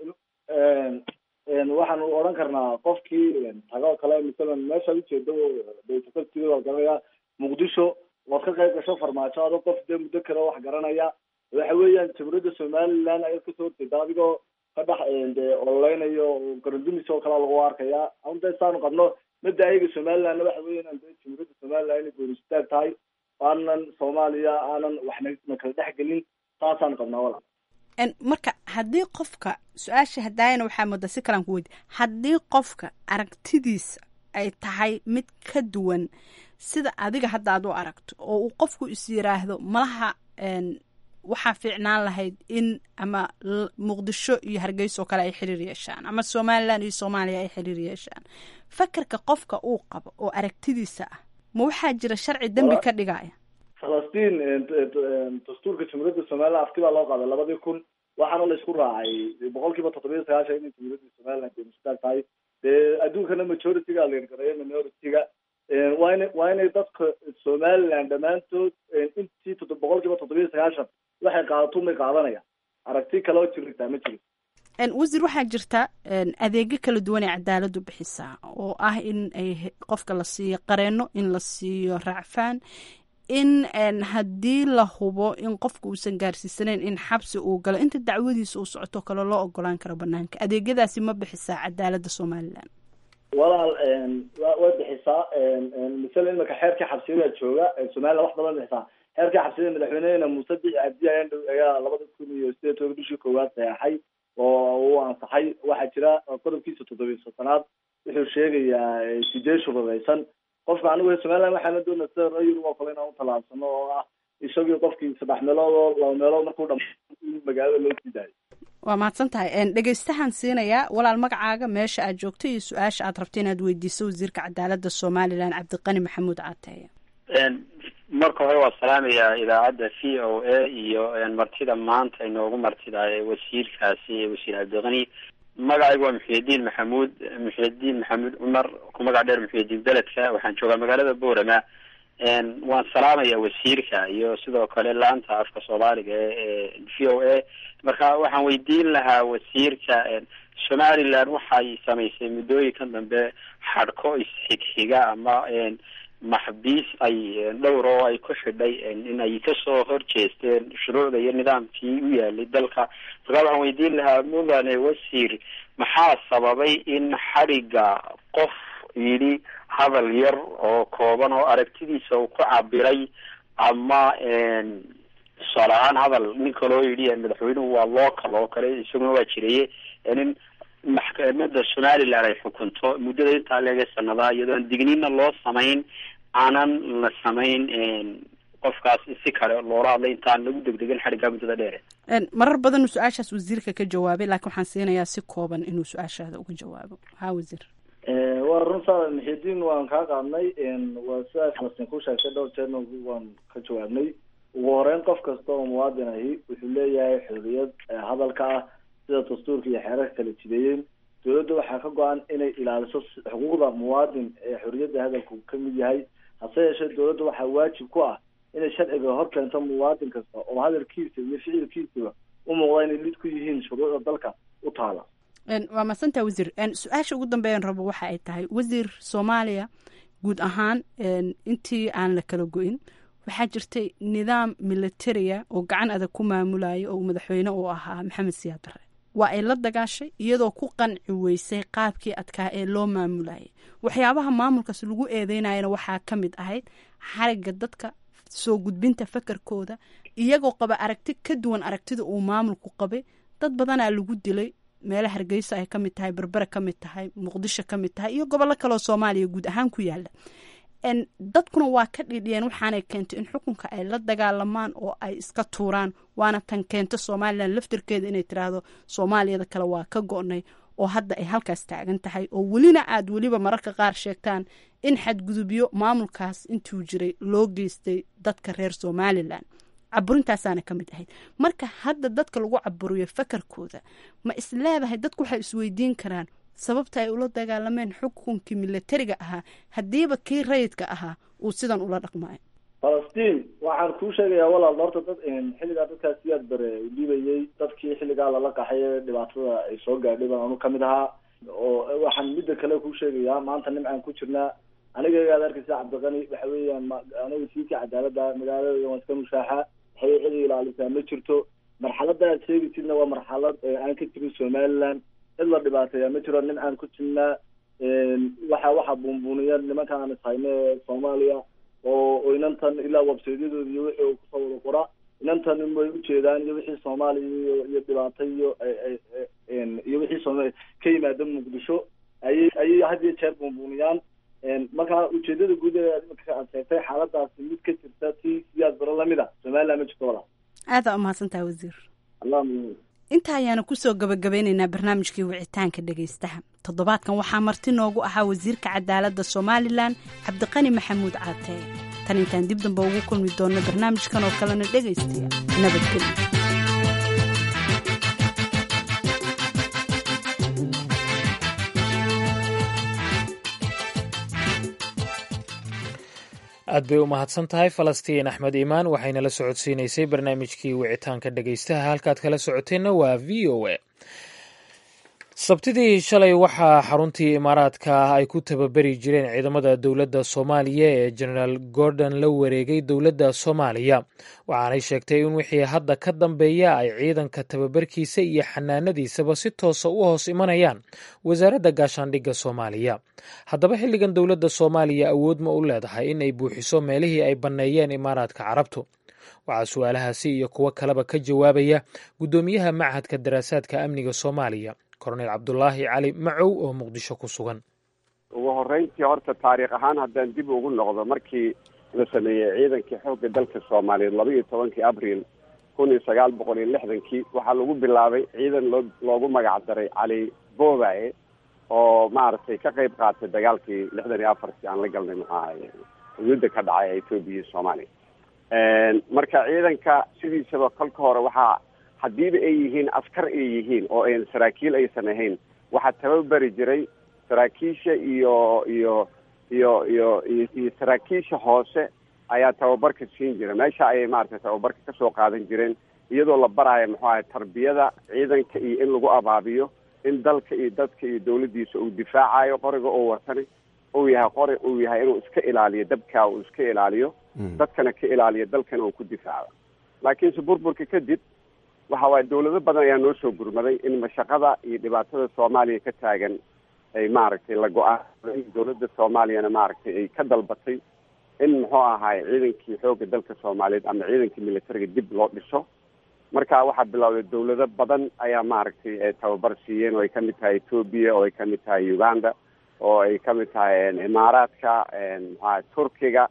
waxaanu odhan karnaa qofkii tago kale masalan meeshaad ujeedo daytakatiga garanaya muqdisho waad ka qayb gasho farmaajo ado qof dee muddo kale wax garanaya waxa weeyaan jamhuuriyadda somaliland ayaad kasoo horjeeda adigoo ka dhex de ololeynayo garandumis oo kale lagu arkaya anta saanu qabno mada ayaga somalilandna waxa weeyaan de jamhuuriyadda somaliland inay goonistaag tahay aanan soomaaliya aanan waxna kala dhex gelin saasaan qabnaa walaal. marka haddii qofka su-aasha hadaayana waxaa moodaa si kalaan ku weydi haddii qofka aragtidiisa ay tahay mid ka duwan sida adiga hadda aad u aragto oo uu qofku is yiraahdo malaha waxaa fiicnaan lahayd in ama muqdisho iyo hargeysa oo kale ay xiriir yeeshaan ama somaliland iyo soomaaliya ay xiriir yeeshaan fakarka qofka uu qabo oo aragtidiisa ah ma waxaa jira sharci dembi ka dhigaya? falastiin dastuurka jamhuuriyadda somaliland afti baa loo qaaday labadii kun waxaana la isku raacay boqol kiiba toddobiya sagaashan inay jamhuuriyadda somaliland goonistaag tahay dee adduunkana majority-ga leergareeyo minority-ga waa ina waa inay dadka somaliland dhammaantood intii todo boqol kiiba toddobiya sagaashan waxay qaadato may qaadanayaan aragti kale oo jirtaa ma jiro. wasiir waxaa jirta adeegyo kala duwan ee cadaaladdu bixisaa oo ah in ay qofka la siiyo qareeno in la siiyo raacfaan in haddii la hubo in qofka uusan gaarsiisanayn in xabsi uu galo inta dacwadiisa uu socoto kale loo ogolaan karo banaanka adeegyadaasi ma bixisaa cadaaladda somaliland? walaal way bixisaa misale imika xeerkii xabsiyada jooga somaliland wax badan bixisaa xeerkii xabsiyada madaxweynehena muuse bici cabdi ayaa labada kun iyo sideed toban bishii koowaad saxeexay oo uu ansaxay waxaa jira qodobkiisa toddobiya sodonaad wuxuu sheegayaa sidee shuruudaysan qofka anigu somaliland waxaana doona sida rayur oo kale inaan u tallaabsano oo ah isagii qofkii saddex meelood oo laba meelood markuu dham magaalada loo sii daayo. waa mahadsan tahay dhegeystahan siinayaa walaal magacaaga meesha aad joogto iyo su-aasha aad rabto inaad weydiiso wasiirka cadaaladda somaliland cabdiqani maxamuud caateeye. marka hore waa salaamayaa idaacadda v o a iyo martida maanta inoogu martida wasiirkaasi wasiir cabdiqani. magacaygu waa muxyidiin maxamuud muxyidiin maxamuud cumar ku magac dheer muxyidiin beledka waxaan joogaa magaalada boorama. waan salaamaya wasiirka iyo sidoo kale laanta afka soomaaliga ee v o a marka waxaan weydiin lahaa wasiirka somaliland waxay samaysay muddooyinkan dambe xadhko isxigxiga ama maxbiis ay dhowr oo ay ku xidhay in ay kasoo horjeesteen shuruucda iyo nidaamkii u yaalay dalka marka waxaan weydiin lahaa mudane wasiir maxaa sababay in xadhiga qof yidhi hadal yar oo kooban oo aragtidiisa uu ku cabiray ama tusaale ahaan hadal nin kaloo yidhi madaxweynuhu waa local oo kale isaguna waa jireye in maxkamada somaliland ay xukunto muddada intaa leega sanadaa iyadoo aan digniina loo samayn aanan la samayn qofkaas si kale loola hadlay intaan lagu degdegin xadhiggaa muddada dheere. marar badan uu su-aashaas wasiirka ka jawaabay laakiin waxaan siinayaa si kooban inuu su-aashaada uga jawaabo. ha wasiir. waa runtaa muxidiin waan kaa qaadnay waa sidaa falastiin ku sheegtay dhowr jeerna waan ka jawaabnay. ugu horeyn qof kasta oo muwaadin ahi wuxuu leeyahay xorriyad hadalka ah sida dastuurka iyo xeerarka kala jideeyeen. dowladda waxaa ka go-an inay ilaaliso xuquuqda muwaadin ee xorriyadda hadalku ka mid yahay. hase yeeshee dowladda waxaa waajib ku ah inay sharciga hor keento muwaadin kasta oo hadalkiisa iyo ficilkiisaba u muuqda inay lid ku yihiin shuruucda dalka u taala. waa masantaa wasiir. su-aasha ugu dambeeyan rabo waxa ay tahay wasiir, soomaaliya guud ahaan intii aan la kala go-in waxaa jirtay nidaam militariya oo gacan adag ku maamulaya oo madaxweyne uu ahaa maxamed siyaad barre. waa ay la dagaashay iyadoo ku qanci weysay qaabkii adkaa ee loo maamulayay. waxyaabaha maamulkaas lagu eedeynayana waxaa ka mid ahayd xarigga dadka, soo gudbinta fakarkooda, iyagoo qaba aragti ka duwan aragtida uu maamulku qabay. dad badanaa lagu dilay, meela hargeysa ay ka mid tahay, berbera ka mid tahay, muqdisho ka mid tahay iyo gobollo kaleoo soomaaliya guud ahaan ku yaala. dadkuna waa ka dhidhiyeen, waxaanay keentay in xukunka ay la dagaalamaan oo ay iska tuuraan. waana tan keento somalilan laftirkeeda inay tiraahdo soomaaliyada kale waa ka go-nay oo hadda ay halkaas taagan tahay, oo welina aad weliba mararka qaar sheegtaan in xadgudubyo maamulkaas intuu jiray loo geystay dadka reer somalilan. caburintaasaana ka mid ahayd. marka hadda dadka lagu caburiyo fakarkooda, ma is leedahay dadku waxay isweydiin karaan sababta ay ula dagaalameen xukunkii militariga ahaa haddiiba kii rayidka ahaa uu sidan ula dhaqmaayo? falastiin waxaan kuu sheegayaa walaal, horta dad xilligaa dadkaas siyaad bare dhibayay, dadkii xilligaa lala qaxay dhibaatada ay soo gaadhay baan anu kamid ahaa. oo waxaan midda kale kuu sheegayaa maanta nimcaan ku jirnaa. aniga aad arkaysa cabdiqani waxa weeyaan aniga siika cadaalada magaalada waan iska mushaaxa, waxay cid ilaalisaa ma jirto. marxalada aad sheegaysidna waa marxalad aan ka jirin somaliland, cid la dhibaateeya ma jiro. nimcaan ku jirnaa waxa waxa buunbuuniya nimanka aan ishayne soomaaliya oo inantan ilaa websaydyadooda iyo wixii kusoo wada qora, inantan way ujeedaan iyo wixii soomaaliya iyo dhibaato iyo iyo wixii sooma ka yimaada muqdisho ayay ayay had iyo jeer buunbuuniyaan. marka ujeedada guud ee imika aad sheegtay xaaladaasi mid ka jirta tii siyaad baro lamida somaliland ma jirto walaa. aada umahadsantaha wasiir. allah inta ayaanu kusoo gabagabeynaynaa barnaamijkii wicitaanka dhegaystaha. toddobaadkan waxaa marti noogu ahaa wasiirka cadaaladda somalilan cabdiqani maxamuud caatee. tan intaan dib damba ugu kulmi doonno barnaamijkan oo kalena dhegaystaya nabadgelyo. aad bay u mahadsan tahay falastiin axmed iimaan, waxayna la socodsiinaysay barnaamijkii wicitaanka dhegaystaha. halkaad kala socoteenna waa v o a. sabtidii shalay waxaa xaruntii imaaraadka ay ku tababari jireen ciidamada dowladda soomaaliya ee genaraal gordon la wareegay dowladda soomaaliya, waxaanay sheegtay in wixii hadda ka dambeeya ay ciidanka tababarkiisa iyo xanaanadiisaba si toosa u hoos imanayaan wasaaradda gaashaandhigga soomaaliya. haddaba xilligan dowladda soomaaliya awood ma u leedahay in ay buuxiso meelihii ay banneeyeen imaaraadka carabtu? waxaa su-aalahaasi iyo kuwo kaleba ka jawaabaya guddoomiyaha machadka daraasaadka amniga soomaaliya korneyl cabdulaahi cali macow oo muqdisho ku sugan. ugu horreyntii horta taariikh ahaan haddaan dib ugu noqdo, markii la sameeyey ciidankii xoogga dalka soomaaliyeed laba iyo tobankii abriil kun iyo sagaal boqol iyo lixdankii waxaa lagu bilaabay ciidan loo loogu magac daray cali boobaye oo maaragtay ka qayb qaatay dagaalkii lixdan iyo afartii aan la galnay maxaahaye xuduudda ka dhacay ee etoobiya iyo soomaaliya. marka ciidanka sidiisaba kolka hore waxaa haddiiba ay yihiin askar ay yihiin oo an saraakiil aysan ahayn, waxaa tababari jiray saraakiisha iyo iyo iyo iyo iyo saraakiisha hoose ayaa tababarka siin jira. meesha ayay maaragtay tababarka kasoo qaadan jireen, iyadoo la baraayo muxuu ahay tarbiyada ciidanka iyo in lagu abaabiyo in dalka iyo dadka iyo dawladdiisa uu difaacayo, qoriga oo watani uu yahay qori uu yahay inuu iska ilaaliyo dabkaa uu iska ilaaliyo dadkana ka ilaaliyo dalkana uu ku difaaco. laakiinse burburka kadib waxa waaye dawlado badan ayaa noo soo gurmaday in mashaqada iyo dhibaatada soomaaliya ka taagan ay maaragtay la go-aanay. dawladda soomaaliyana maaragtay ay ka dalbatay in muxuu ahaay ciidankii xoogga dalka soomaaliyeed ama ciidankii militariga dib loo dhiso. marka waxaa bilowday dawlado badan ayaa maaragtay tababar siiyeen oo ay kamid tahay etoobiya, oo ay kamid tahay uganda, oo ay kamid tahay imaaraadka, maxaa turkiga,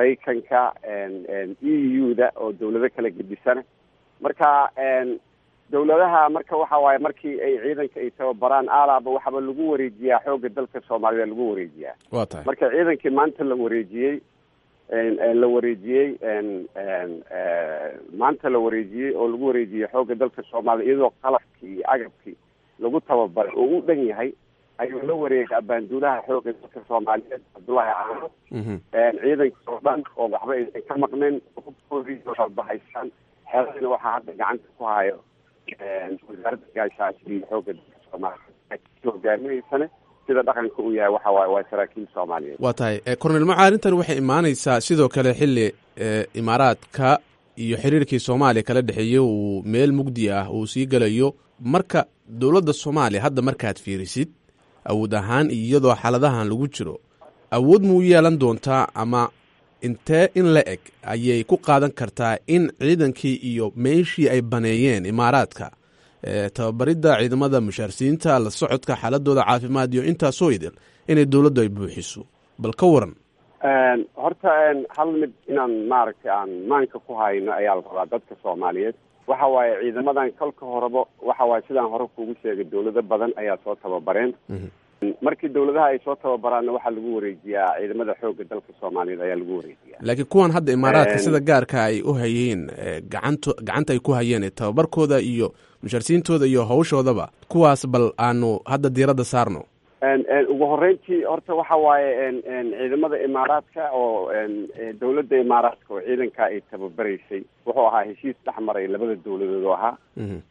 maraykanka, e u da oo dawlado kala gedisana. marka dawladaha marka waxa waaye markii ay ciidanka ay tababaraan aalaaba waxaba lagu wareejiyaa xoogga dalka soomaalida lagu wareejiyaa waa tahay marka ciidankii maanta la wareejiyey la wareejiyey maanta la wareejiyey oo lagu wareejiyey xoogga dalka soomaaliya iyadoo qalabkii iyo agabkii lagu tababaray oo u dhan yahay ayuu la wareegay abaanduulaha xoogga dalka soomaaliyeed cabdullaahi caano ciidankii oo dhan oo waxba aysan ka maqnayn bahaysaan xeeladina waxaa hadda gacanta ku hayo wasaaradda gaashaashii xoogga dalka soomaaliya hogaaminaysane sida dhaqanka uu yahay waxa waaye waa saraakiil soomaaliyeed waa tahay cornel maca arrintan waxay imaanaysaa sidoo kale xilli imaaraadka iyo xiriirkii soomaaliya kala dhexeeyey uu meel mugdi ah uu sii gelayo marka dowladda soomaaliya hadda markaad fiirisid awood ahaan iyadoo xaaladahan lagu jiro awood muu yeelan doontaa ama intee in la eg ayay ku qaadan kartaa in ciidankii iyo meeshii ay baneeyeen imaaraadka tababaridda ciidamada mushaarsiinta la socodka xaaladooda caafimaad iyo intaasoo idil inay dowladdu ay buuxiso bal ka waran horta hal mid inaan maaragtay aan maanka ku hayno ayaa la rabaa dadka soomaaliyeed waxa waaye ciidamadan kolka horeba waxa waaye sidaan hore kuugu sheegay dawlado badan ayaa soo tababareen markii dawladaha ay soo tababaraanna waxaa lagu wareejiyaa ciidamada xoogga dalka soomaaliyeed ayaa lagu wareejiyaa laakiin kuwan hadda imaaraadka sida gaarka ay u hayeen gacanto gacanta ay ku hayeen tababarkooda iyo mushaarsiintooda iyo hawshoodaba kuwaas bal aanu hadda diiradda saarno ugu horreyntii horta waxa waaye ciidamada imaaraadka oo dawladda imaaraadka oo ciidanka ay tababaraysay wuxuu ahaa heshiis dhex maray labada dawladood oo ahaa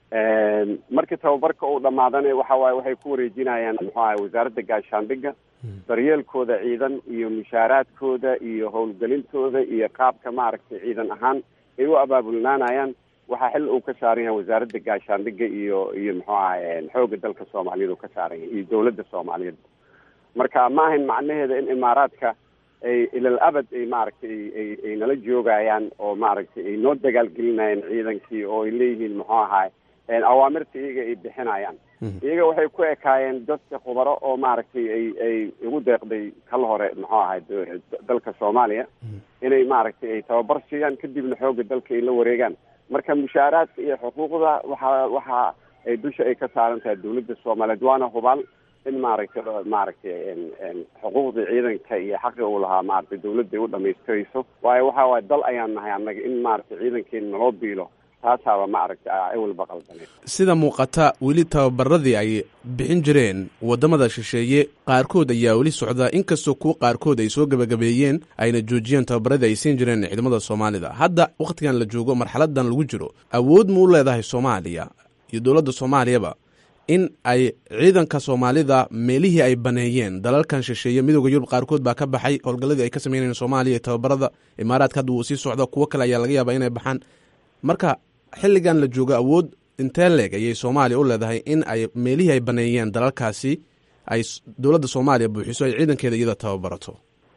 markii tababarka uu dhamaadana waxa waaye waxay ku wareejinayaan muxuu ahay wasaaradda gaashaandhigga daryeelkooda ciidan iyo mushaaraadkooda iyo howlgelintooda iyo qaabka maaragtay ciidan ahaan ay u abaabulnaanayaan waxaa xil uu ka saaran yahay wasaaradda gaashaandhigga iyo iyo muxuu ahay xoogga dalka soomaaliyeed uu ka saaran yahay iyo dawladda soomaaliyeed marka ma ahayn macnaheeda in imaaraadka ay ilal abad ay maaragtay ay ay nala joogayaan oo maaragtay ay noo dagaalgelinayaan ciidankii oo ay leeyihiin muxuu ahay awaamirta iyaga ay bixinayaan iyaga waxay ku ekaayeen dadka khubaro oo maaragtay ay ay ugu deeqday kal hore muxuu ahay dalka soomaaliya inay maaragtay ay tababar siiyaan kadibna xoogga dalka ay la wareegaan marka mushaaraadka iyo xuquuqda waxa waxa ay dusha ay ka saaran tahay dawladda soomaaliyeed waana hubaal in maaragtay maaragtay xuquuqda ciidanka iyo xaqi uu lahaa maaragtay dawladda ay u dhamaystirayso waayo waxa waaye dal ayaan nahay annaga in maaragtay ciidankeena naloo biilo taasaaba maaragtay ay walba qaldaneed sida muuqata weli tababaradii ay bixin jireen waddamada shisheeye qaarkood ayaa weli socda inkastoo kuwa qaarkood ay soo gebagabeeyeen ayna joojiyeen tababaradii ay siin jireen ciidamada soomaalida hadda wakhtigan la joogo marxaladan lagu jiro awood ma u leedahay soomaaliya iyo dowladda soomaaliyaba in ay ciidanka soomaalida meelihii ay baneeyeen dalalkan shisheeye midooda yurub qaarkood baa ka baxay howlgalladii ay ka sameynayeen soomaaliya iyo tababarada imaaraadka hadda wuu sii socda kuwo kale ayaa laga yaabaa inay baxaan marka xilligan la joogo awood intee leeg ayay soomaaliya u leedahay in ay meelihii ay baneeyeen dalalkaasi ay dowladda soomaaliya buuxiso ay ciidankeeda iyada tababarato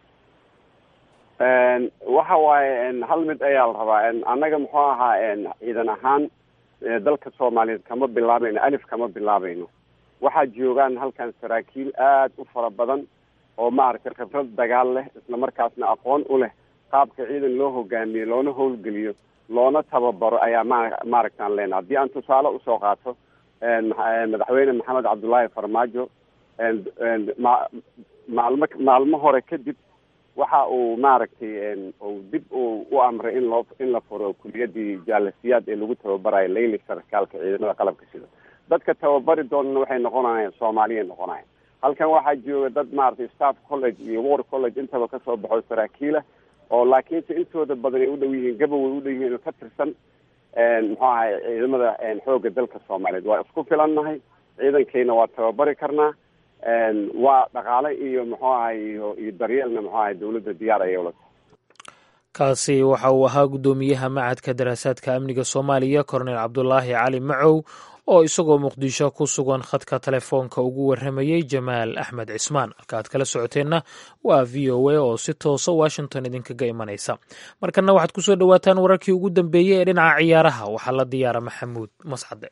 waxa waaye hal mid ayaa la rabaa annaga muxuu ahaa ciidan ahaan dalka soomaaliyeed kama bilaabayno alif kama bilaabayno waxaa joogaan halkan saraakiil aad u fara badan oo maaragtay khibrad dagaal leh isla markaasna aqoon u leh qaabka ciidan loo hogaamiyo loona howlgeliyo loona tababaro ayaa ma maaragtaan leenaha haddii aan tusaale usoo qaato madaxweyne maxamed cabdullaahi farmaajo maalmo maalmo hore kadib waxa uu maaragtay uu dib uu u amray in loo in la furo kuliyadii jaalasiyaad ee lagu tababarayo layli sarkaalka ciidamada qalabka sida dadka tababari doonana waxay noqonayaan soomaaliya noqonayaan halkan waxaa jooga dad maaragtay staff college iyo war college intaba kasoo baxo saraakiila oo laakiinse intooda badan ay u dhow yihiin gabaway u dhow yihiin ka tirsan muxuu ahay ciidamada xoogga dalka soomaaliyeed waa isku filannahay ciidankayna waa tababari karnaa waa dhaqaale iyo muxuu ahay iyo iyo daryeelna muxuu ahay dawladda diyaar ayay ula tahay kaasi waxa uu ahaa guddoomiyaha macadka daraasaadka amniga soomaaliya korneyl cabdulaahi cali macow oo isagoo muqdisho ku sugan khadka telefoonka ugu warramayey jamaal axmed cismaan halka aad kala socoteenna waa v o a oo si toosa washington idinkaga imanaysa markana waxaad ku soo dhowaataan wararkii ugu dambeeyey ee dhinaca ciyaaraha waxaa la diyaara maxamuud mascade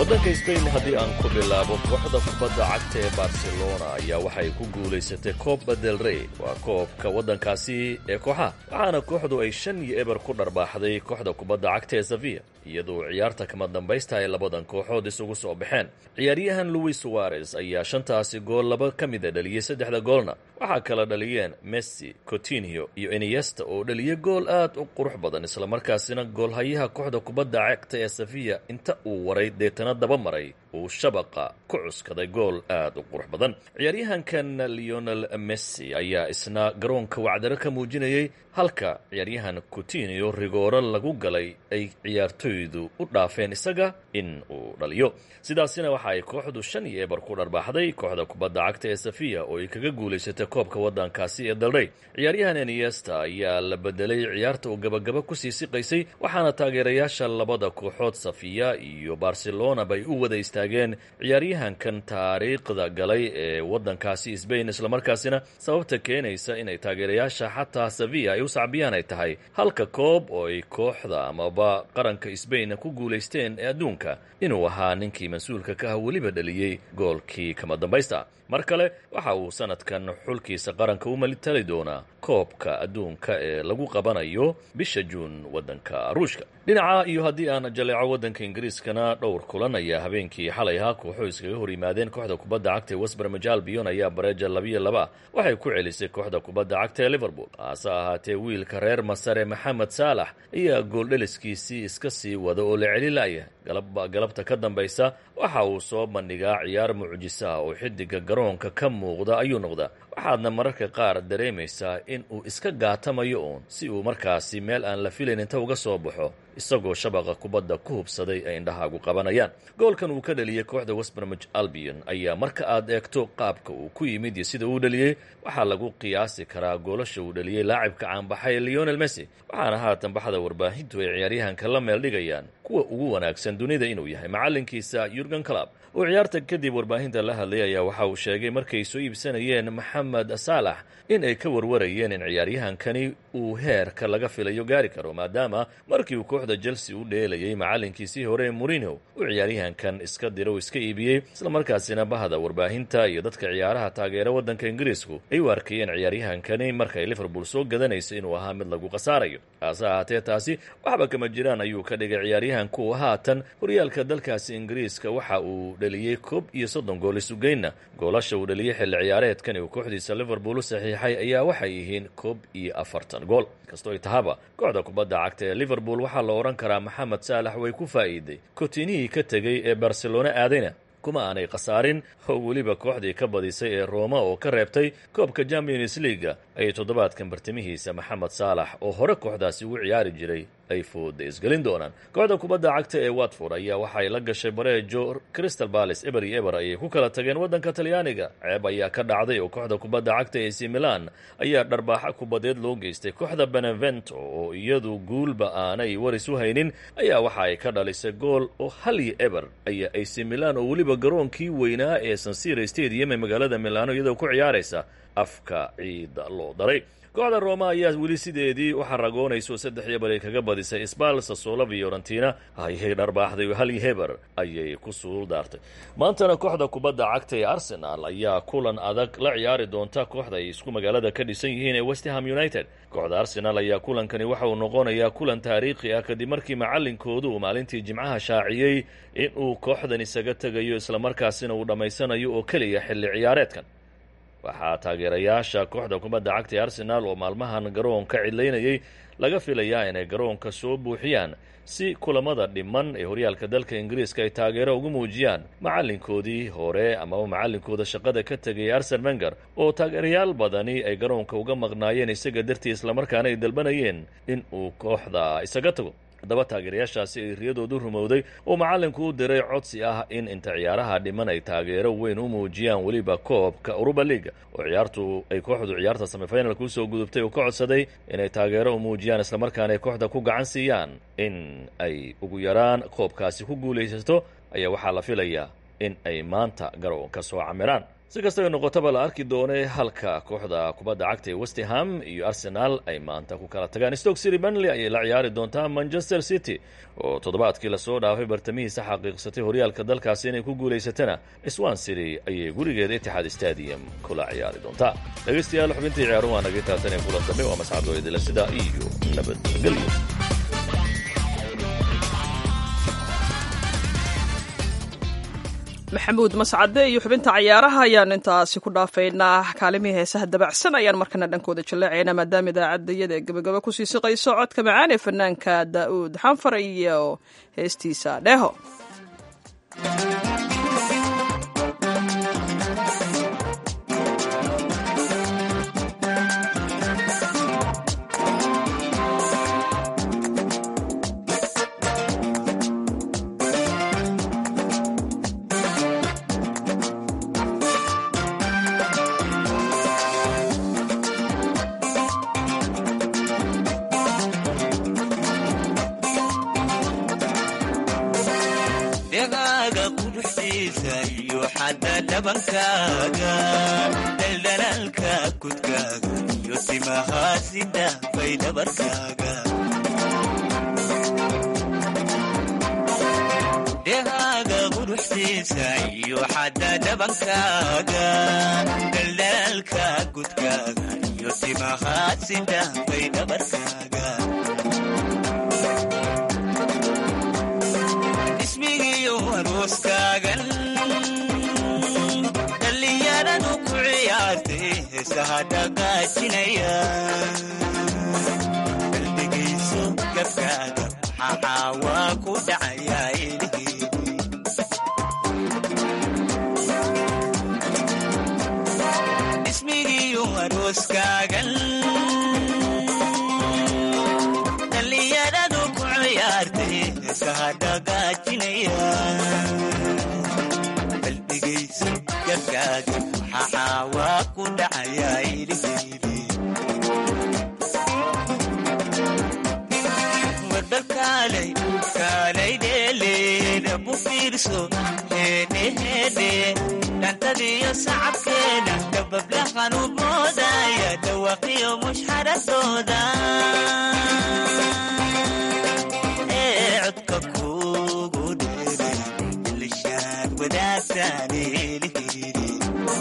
waddanka Spain haddii aan ku bilaabo kooxda kubadda cagta ee Barcelona ayaa waxay ku guulaysatay Copa del Rey waa koobka waddankaasi ee kooxaha waxaana kooxdu ay shan iyo eber ku dharbaaxday kooxda kubadda cagta ee Sevilla iyadoo ciyaarta kama dambaysta ay labadan kooxood isugu soo baxeen ciyaaryahan Luis Suarez ayaa shantaasi gool laba ka mid a dhaliyay saddexda goolna waxaa kala dhaliyeen Messi, Coutinho iyo Iniesta oo dhaliyay gool aad u qurux badan isla markaasina goolhayaha kooxda kubadda cagta ee Sevilla inta uu waray deetana daba maray uu shabaqa ku cuskaday gool aad u qurux badan ciyaaryahankan Lionel Messi ayaa isna garoonka wacdaro ka muujinayay halka ciyaaryahan Coutinho rigooro lagu galay ay ciyaartoydu u dhaafeen isaga in uu dhaliyo sidaasina waxa ay kooxdu shan iyo eber ku dharbaaxday kooxda kubadda cagta ee Sevilla oo ay kaga guulaysatay koobka waddankaasi ee Del Rey ciyaaryahan Iniesta ayaa la bedelay ciyaarta uu gabagaba ku sii siqaysay waxaana taageerayaasha labada kooxood Sevilla iyo Barcelona bay u wada istaageen ciyaaryahankan taariikhda galay ee waddankaasi Spain isla markaasina sababta keenaysa inay taageerayaasha xataa Sevilla ay u sacbiyaan ay tahay halka koob oo ay kooxda amaba qaranka Spain ku guulaysteen ee adduunka inuu ahaa ninkii mas-uulka ka ah weliba dhaliyey goolkii kama dambaysta mar kale waxa uu sanadkan xulkiisa qaranka u malitali doonaa koobka adduunka ee lagu qabanayo bisha juun waddanka ruushka dhinaca iyo haddii aan jaleeco waddanka ingiriiskana dhowr kulan ayaa habeenkii xalay ahaa kooxo iskaga hor yimaadeen kooxda kubadda cagta ee West Bromwich Albion ayaa bareeja labiyo laba waxay ku celisay kooxda kubadda cagta ee Liverpool hase ahaatee wiilka reer Masar Mohamed Salah ayaa gooldhaliskiisii iska sii wada oo la celilaya galabba galabta ka dambaysa waxa uu soo bandhigaa ciyaar mucjiso ah oo xidiga garoonka ka muuqda ayuu noqdaa waxaadna mararka qaar dareemaysaa in uu iska gaatamayo uun si uu markaasi meel aan la filayn inta uga soo baxo isagoo shabaqa kubadda ku hubsaday ay indhahaagu qabanayaan goolkan uu ka dhaliyey kooxda West Bromwich Albion ayaa marka aad eegto qaabka uu ku yimid iyo sida uu dhaliyey waxaa lagu qiyaasi karaa goolasha uu dhaliyey laacibka caanbaxay Lionel Messi waxaana haatan baxda warbaahintu ay ciyaaryahanka la meel dhigayaan kuwa ugu wanaagsan dunida inuu yahay macalinkiisa Jurgen Klopp oo ciyaarta kadib warbaahinta la hadlay ayaa waxa uu sheegay markay soo iibsanayeen Mohamed Salah in ay ka warwarayeen in ciyaaryahankani uu heerka laga filayo gaari karo maadaama markii uu kooxda Chelsea u dheelayay macalinkiisii hore Mourinho uu ciyaaryahankan iska diro iska iibiyey isla markaasina bahda warbaahinta iyo dadka ciyaaraha taageera waddanka Ingiriisku ay u arkayeen ciyaaryahankani markay Liverpool soo gadanayso inuu ahaa mid lagu qasaarayo hase ahaatee taasi waxba kama jiraan ayuu ka dhigay ciyaaryahanku haatan horyaalka dalkaasi Ingiriiska waxa uu dhaliyey koob iyo soddon gool isugeyna goolasha uu dhaliyey xilli ciyaareedkan uu kooxdiisa Liverpool u saxiixay ayaa waxay yihiin koob iyo afartan gool kastoo ay tahaba kooxda kubadda cagta ee Liverpool waxaa la oran karaa Mohamed Salah way ku faa'iiday Coutinho ka tagay ee Barcelona aadayna kuma aanay qasaarin oo weliba kooxdii ka badisay ee Roma oo ka reebtay koobka Champions League ay toddobaadkan bartimihiisa Mohamed Salah oo hore kooxdaasi ugu ciyaari jiray ay fooda isgelin doonaan kooxda kubadda cagta ee Watford ayaa waxay la gashay bareejo Crystal Palace eber iyo eber ayay ku kala tageen waddanka Talyaaniga ceeb ayaa ka dhacday oo kooxda kubadda cagta ee A C Milan ayaa dharbaaxa kubadeed loo geystay kooxda Benevento oo iyadu guulba aanay waris u haynin ayaa waxa ay ka dhalisay gool oo hal iyo eber ayaa A C Milan oo weliba garoonkii weynaa ee San Siro Stadium ee magaalada Milano iyadoo ku ciyaaraysa afka ciida loo daray kooxda Roma ayaa weli sideedii waxa ragoonayso saddex iyo eber kaga badisay Spal, Sassuolo, Fiorentina ayay dharbaaxday hal iyo eber ayay ku suul daartay maantana kooxda kubadda cagta ee Arsenal ayaa kulan adag la ciyaari doonta kooxda ay isku magaalada ka dhisan yihiin ee West Ham United kooxda Arsenal ayaa kulankani waxa uu noqonayaa kulan taariikhi ah kadib markii macallinkoodu uu maalintii Jimcaha shaaciyay in uu kooxdan isaga tagayo isla markaasina uu dhameysanayo oo kaliya xilli ciyaareedkan waxaa taageerayaasha kooxda kubadda cagta ee Arsenal oo maalmahan garoonka cidlaynayay laga filayaa inay garoonka soo buuxiyaan si kulamada dhiman ee horyaalka dalka Ingiriiska ay taageero ugu muujiyaan macalinkoodii hore ama macalinkooda shaqada ka tagay Arsene Wenger oo taageerayaal badani ay garoonka uga maqnaayeen isaga dartii isla markaana ay dalbanayeen in uu kooxda isaga tago haddaba taageerayaashaasi ay riyadoodu rumowday oo macallinku u diray codsi ah in inta ciyaaraha dhiman ay taageero weyn u muujiyaan weliba koobka Europa League oo ciyaartu ay kooxdu ciyaarta semifinalka u soo gudubtay oo ka codsaday inay taageero u muujiyaan isla markaana ay kooxda ku gacan siiyaan in ay ugu yaraan koobkaasi ku guulaysato ayaa waxaa la filayaa in ay maanta garoonka soo camiraan si kastaba noqotaba la arki doonay halka kooxda kubadda cagta ee West Ham iyo Arsenal ay maanta ku kala tagaan. Stoke City Burnley ayay la ciyaari doontaa Manchester City oo toddobaadkii la soo dhaafay bartamihiisa xaqiiqsatay horyaalka dalkaasi inay ku guulaysatana Swansea City ayay gurigeeda Etihad Stadium kula ciyaari doontaa. dhageystayaal xubintii ciyaaruhu waa naga taatan ee kula dambe waa masxab dooyada sida iyo nabadgelyo. maxamuud mascade iyo xubinta cayaaraha ayaan intaasi ku dhaafaynaa. kaalimihii heesaha dabacsan ayaan markana dhankooda jaleecaynaa maadaama idaacadda iyada ee gabagaba kusii siqayso codka macaan ee fanaanka daa'uud xanfar iyo heestiisa dheeho. daldalaalka kudkaaga iyo timahaasida faydabarkaaga dhehaaga quruxdiisa iyo xadda dhabankaaga daldalaalka kudkaaga iyo timahaasida faydabarkaaga ismigiiyo arooskaagan dhallinyaradu ku ciyaartay heesaha dhaqaajinaya qalbigayso gabkaaga maxaa waa ku dhacayaa ilihii ismigiiyo arooskaagan dhallinyaradu ku ciyaartay heesaha dhaqaajinaya qalbigayso gabkaaga maxaa waa ku dhacayaa ilihii wadakaalay kaalay dheeleeda bu fiirso heedheheedhe dhantadiyo sacabkeeda dabablahan u moodaya dhawaqiyo mushxaradooda ee codka kugu dheeray ilishaad wadaagtaan ilihii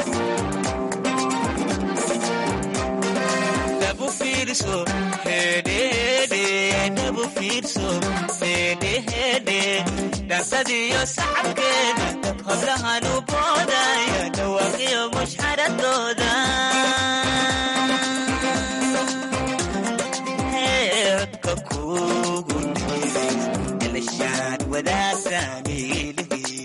dabu fiirso heedheheedhe dabu fiirso heedheheedhe dhantadiyo sacabkeeda hablahan u boodaya dhawaaqiyo mushxaradooda codka kugu dhiiray ilishaad wadaagtaan ilihii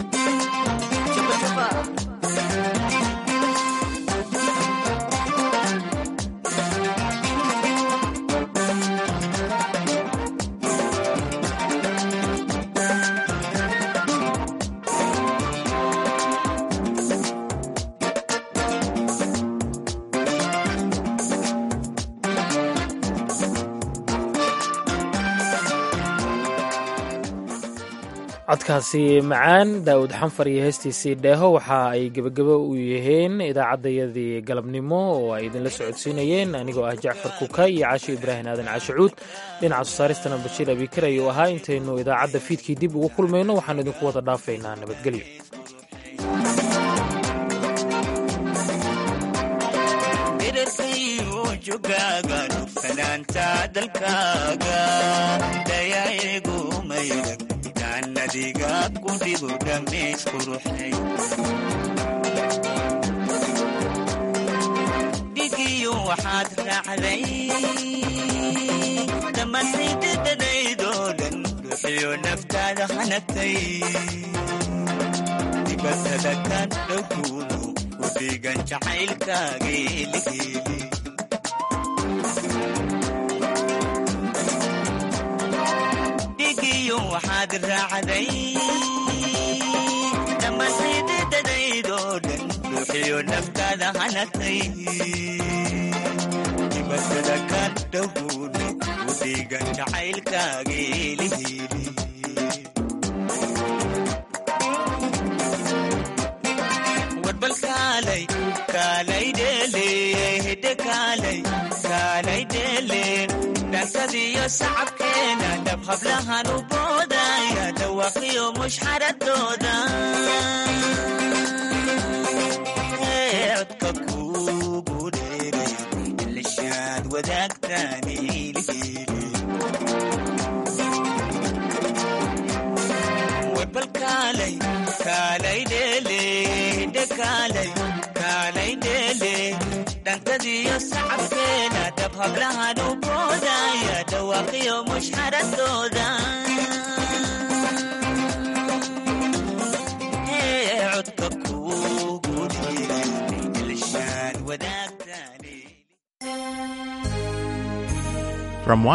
codkaasi macaan daa'uud xanfar iyo heestiisii dheeho waxa ay gebagabo u yihiin idaacaddayadii galabnimo oo ay idinla socodsiinayeen anigoo ah jacfar kuka iyo caashi ibraahim aadan caashicuud dhinaca soosaaristana bashiir abikar ayuu ahaa. intaynu idaacadda fiidkii dib ugu kulmayno waxaan idinku wada dhaafaynaa nabadgelyo. jogaaga dhufanaanta dalkaaga dayaagu maydag nadiga ku dhigo dhamays quruxay dhigiyo waxaad raacday dhammaantaydadadaydoo dhan ruuxiyo naftaada hanagtay dibatada kan dhowguudu ku dhigan jacaylkaaga ilihili waxaad raacday dhammaantaydadadaydoo dhan ruuxiyo naftaada hanagtay dibatada kan dhowguudu ku dhigan jacaylkaaga ilihili warbalkaa kaalay kaalay dheele dhankadiyo sacabkeena dhab hablahan u boodaya dhawaqiyo mushxaradooda codka kuugu dheeray ilishaad wadaagtaani webal kaalay kaalay dheele dhekaalay kaalay dheele dhankadiyo sacabkeena dhab hablahan u boodaya dhawaaqiyo mushxaradooda codka kuugu dheeray ilishaad wadaagtaani. From